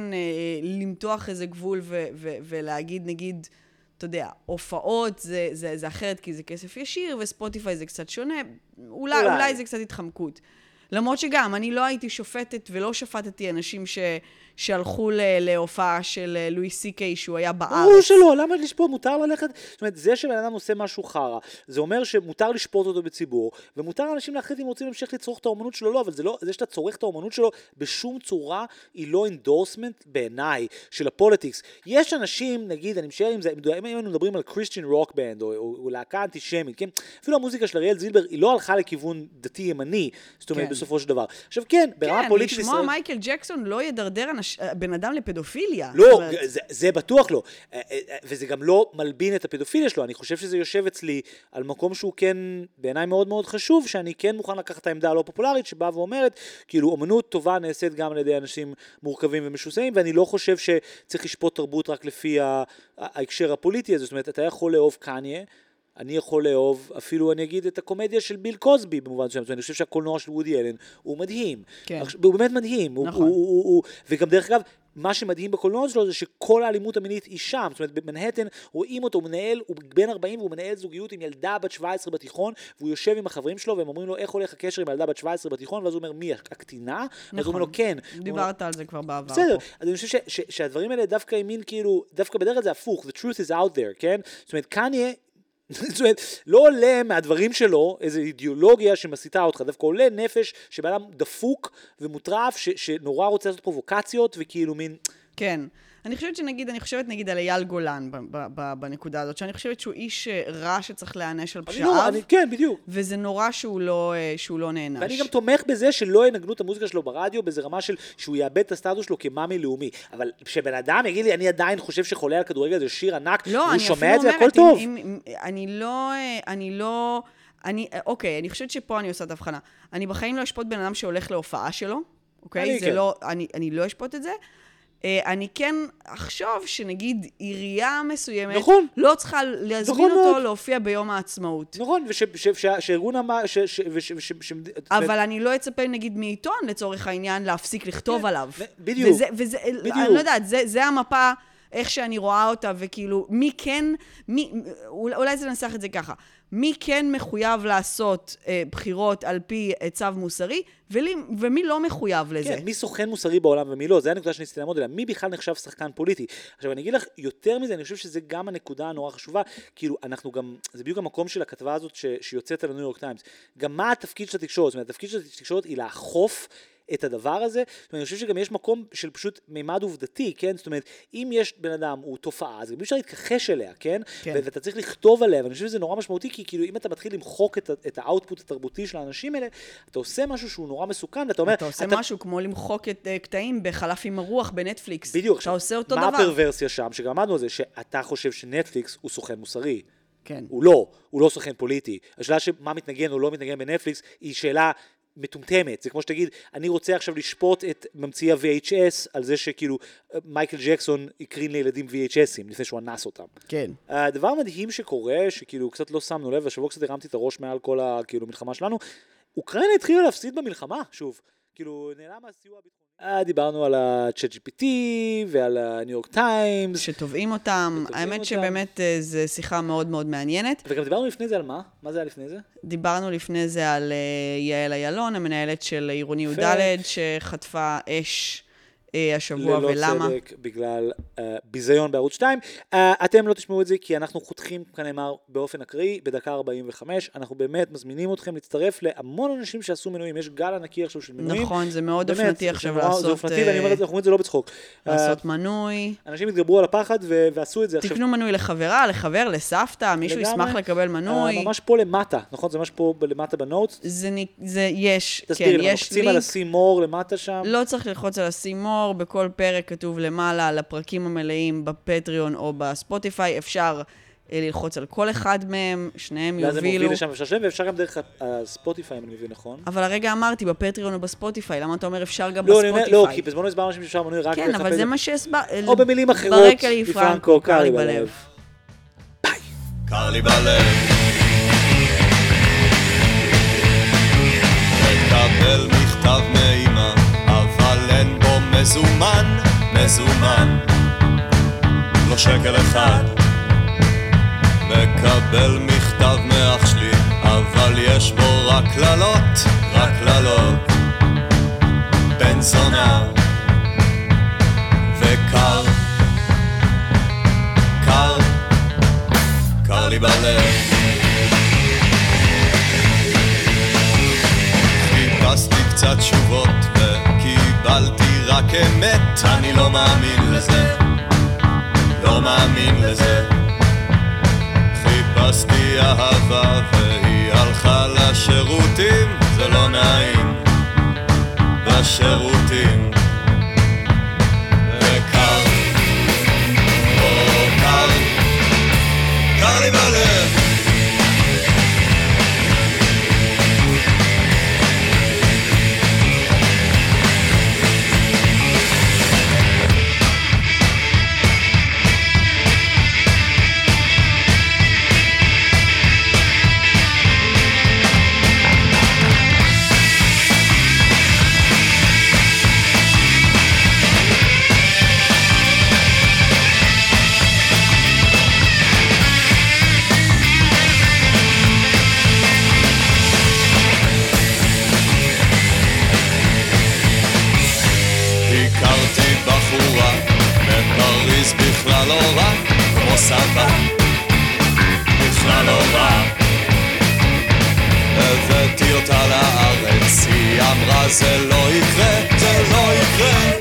למתוח איזה גבול ולהגיד, נגיד, אתה יודע, הופעות זה, זה, זה אחרת כי זה כסף ישיר, וספוטיפיי זה קצת שונה, אולי, אולי. אולי זה קצת התחמקות. למרות שגם, אני לא הייתי שופטת ולא שפטתי אנשים ש, שהלכו ל, להופעה של לואי סי קיי שהוא היה בארץ. ברור שלא, למה לשפוט? מותר ללכת? זאת אומרת, זה שבן אדם עושה משהו חרא, זה אומר שמותר לשפוט אותו בציבור, ומותר לאנשים להחליט אם רוצים להמשיך לצרוך את האומנות שלו, לא, אבל זה לא, זה שאתה צורך את האומנות שלו בשום צורה, היא לא אינדורסמנט בעיניי של הפוליטיקס. יש אנשים, נגיד, אני משאר עם זה, אם היינו מדברים על קריסטיאן רוק בנד, או, או, או להקה אנטישמית, כן? אפילו המוזיקה של אריאל זילבר, היא לא הלכה לכיוון דתי ימני, זאת אומרת, בסופו של דבר. עכשיו, כן, ברמה פוליטית לשמוע מייקל ג'קסון לא ידרדר בן אדם לפדופיליה. לא, זה, זה בטוח לא. וזה גם לא מלבין את הפדופיליה שלו. אני חושב שזה יושב אצלי על מקום שהוא כן, בעיניי מאוד מאוד חשוב, שאני כן מוכן לקחת את העמדה הלא פופולרית, שבאה ואומרת, כאילו, אומנות טובה נעשית גם על ידי אנשים מורכבים ומשוסעים, ואני לא חושב שצריך לשפוט תרבות רק לפי ההקשר הפוליטי הזה. זאת אומרת, אתה יכול לאהוב קניה, אני יכול לאהוב, אפילו אני אגיד את הקומדיה של ביל קוסבי במובן מסוים, אני חושב שהקולנוע של וודי אלן הוא מדהים, כן. הוא באמת מדהים, נכון. הוא, הוא, הוא, הוא, וגם דרך אגב, מה שמדהים בקולנוע שלו זה שכל האלימות המינית היא שם, זאת אומרת במנהטן רואים אותו, הוא מנהל, הוא בן ארבעים והוא מנהל זוגיות עם ילדה בת שבע עשרה בתיכון, והוא יושב עם החברים שלו והם אומרים לו איך הולך הקשר עם ילדה בת שבע עשרה בתיכון, ואז הוא אומר מי, הקטינה? נכון. ואז הוא אומר לו כן. דיברת על זה כבר בעבר. בסדר, אז אני חושב ש, ש, שהדברים האלה דווקא ימין כאילו, דווקא בדרך כלל זה הפוך, the truth is out there, כן? זאת אומרת, קניה זאת אומרת, לא עולה מהדברים שלו איזו אידיאולוגיה שמסיתה אותך, דווקא עולה נפש שבאדם דפוק ומוטרף, ש, שנורא רוצה לעשות פרובוקציות וכאילו מין... כן. אני חושבת שנגיד, אני חושבת נגיד על אייל גולן בנקודה הזאת, שאני חושבת שהוא איש רע שצריך להיענש על פשעיו. כן, בדיוק. וזה נורא שהוא לא, שהוא לא נענש. ואני גם תומך בזה שלא ינגנו את המוזיקה שלו ברדיו, באיזה רמה של שהוא יאבד את הסטטוס שלו כמאמי לאומי. אבל כשבן אדם יגיד לי, אני עדיין חושב שחולה על כדורגל זה שיר ענק, לא, הוא שומע את זה, הכל טוב. אם, אם, אני לא, אני לא, אני, אוקיי, אני חושבת שפה אני עושה את הבחנה. אני בחיים לא אשפוט בן אדם שהולך להופעה שלו, אוקיי? זה כן. לא, אני, אני לא אשפוט את זה. אני כן אחשוב שנגיד עירייה מסוימת נכון. לא צריכה להזמין נכון אותו מאוד. להופיע ביום העצמאות. נכון, ושארגון המה... אבל אני לא אצפה נגיד מעיתון לצורך העניין להפסיק לכתוב עליו. בדיוק. וזה, וזה, אני לא יודעת, זה, זה המפה איך שאני רואה אותה, וכאילו מי כן, מי, אולי זה ננסח את זה ככה, מי כן מחויב לעשות אה, בחירות על פי אה, צו מוסרי, ולי, ומי לא מחויב לזה. כן, מי סוכן מוסרי בעולם ומי לא, זה הנקודה שניסיתי לעמוד אליה, מי בכלל נחשב שחקן פוליטי. עכשיו אני אגיד לך, יותר מזה, אני חושב שזה גם הנקודה הנורא חשובה, כאילו אנחנו גם, זה בדיוק המקום של הכתבה הזאת ש, שיוצאת על הניו יורק טיימס, גם מה התפקיד של התקשורת, זאת אומרת, התפקיד של התקשורת היא לאכוף את הדבר הזה, זאת אומרת, אני חושב שגם יש מקום של פשוט מימד עובדתי, כן? זאת אומרת, אם יש בן אדם, הוא תופעה, אז גם אפשר להתכחש אליה, כן? כן. ו- ואתה צריך לכתוב עליה, ואני חושב שזה נורא משמעותי, כי כאילו אם אתה מתחיל למחוק את, את האוטפוט התרבותי של האנשים האלה, אתה עושה משהו שהוא נורא מסוכן, ואתה אומר... אתה עושה אתה... משהו כמו למחוק את uh, קטעים בחלף עם הרוח בנטפליקס. בדיוק. אתה עושה אותו מה דבר. מה הפרוורסיה שם, שגם עמדנו על זה, שאתה חושב שנטפליקס הוא סוכן מוסרי. כן. הוא לא, הוא לא סוכן פוליטי. השאלה שמה מתנגן או לא מתנגן בנטפליקס, היא שאלה מטומטמת. זה כמו שתגיד, אני רוצה עכשיו לשפוט את ממציא ה-וי אייץ' אס על זה שכאילו מייקל ג'קסון הקרין לילדים וי אייץ' אסים לפני שהוא אנס אותם. כן. הדבר המדהים שקורה, שכאילו קצת לא שמנו לב, השבוע קצת הרמתי את הראש מעל כל הכאילו מלחמה שלנו, אוקראינה התחילה להפסיד במלחמה, שוב. כאילו נעלם מהסיוע הביטחוני. דיברנו על ה-צ'אט ג'י פי טי ועל הניו יורק טיימס. שטובעים אותם. האמת שבאמת זו שיחה מאוד מאוד מעניינת. וגם דיברנו לפני זה על מה? מה זה היה לפני זה? דיברנו לפני זה על יעל איילון, המנהלת של עירוני י"ד, שחטפה אש השבוע ולמה. ללא צדק בגלל uh, ביזיון בערוץ שתיים. Uh, אתם לא תשמעו את זה כי אנחנו חותכים, כנאמר, באופן אקראי, בדקה ארבעים וחמש. אנחנו באמת מזמינים אתכם להצטרף להמון אנשים שעשו מנויים. יש גל ענקי עכשיו של מנויים. נכון, זה מאוד אופנתי עכשיו לעשות... זה אופנתי, ואני אומר את זה, אנחנו אומרים את זה לא בצחוק. לעשות מנוי. אנשים התגברו על הפחד ועשו את זה. תקנו מנוי לחברה, לחבר, לסבתא, מישהו ישמח לקבל מנוי. ממש פה למטה, נכון? זה ממש פה למטה בנוטס. זה יש, כן, יש לינק. על ה-See More למטה שם. לא צריך ללחוץ על ה-See More, בכל פרק כתוב למעלה על הפרקים המלאים בפטריון או בספוטיפיי, אפשר ללחוץ על כל אחד מהם, שניהם יובילו. ואז הם מוביל לשם, אפשר שם, ואפשר גם דרך הספוטיפיי, אם אני מבין נכון. אבל הרגע אמרתי, בפטריון או בספוטיפיי, למה אתה אומר אפשר גם לא, בספוטיפיי? לא, כי בזמנו הסברנו שאפשר מנוי רק... כן, אבל זה מה שהסבר... או במילים אחרות, ברקע לי פרנקו, קר לי בלב. ביי. קר לי בלב. מקבל מכתב מאמא, אבל אין בו מזומן, מזומן, לא שקל אחד. מקבל מכתב מאח שלי, אבל יש בו רק קללות, רק קללות. בן זונה וקר, קר, קר לי בלב. חיפשתי קצת תשובות וקיבלתי רק אמת. אני לא מאמין לזה, לא מאמין לזה. חיפשתי אהבה והיא הלכה לשירותים, זה לא נעים בשירותים. וקר, או קר, קר לי בלב. בכלל לא רע, כמו סבא, בכלל לא רע. הבאתי אותה לארץ, היא אמרה זה לא יקרה, זה לא יקרה.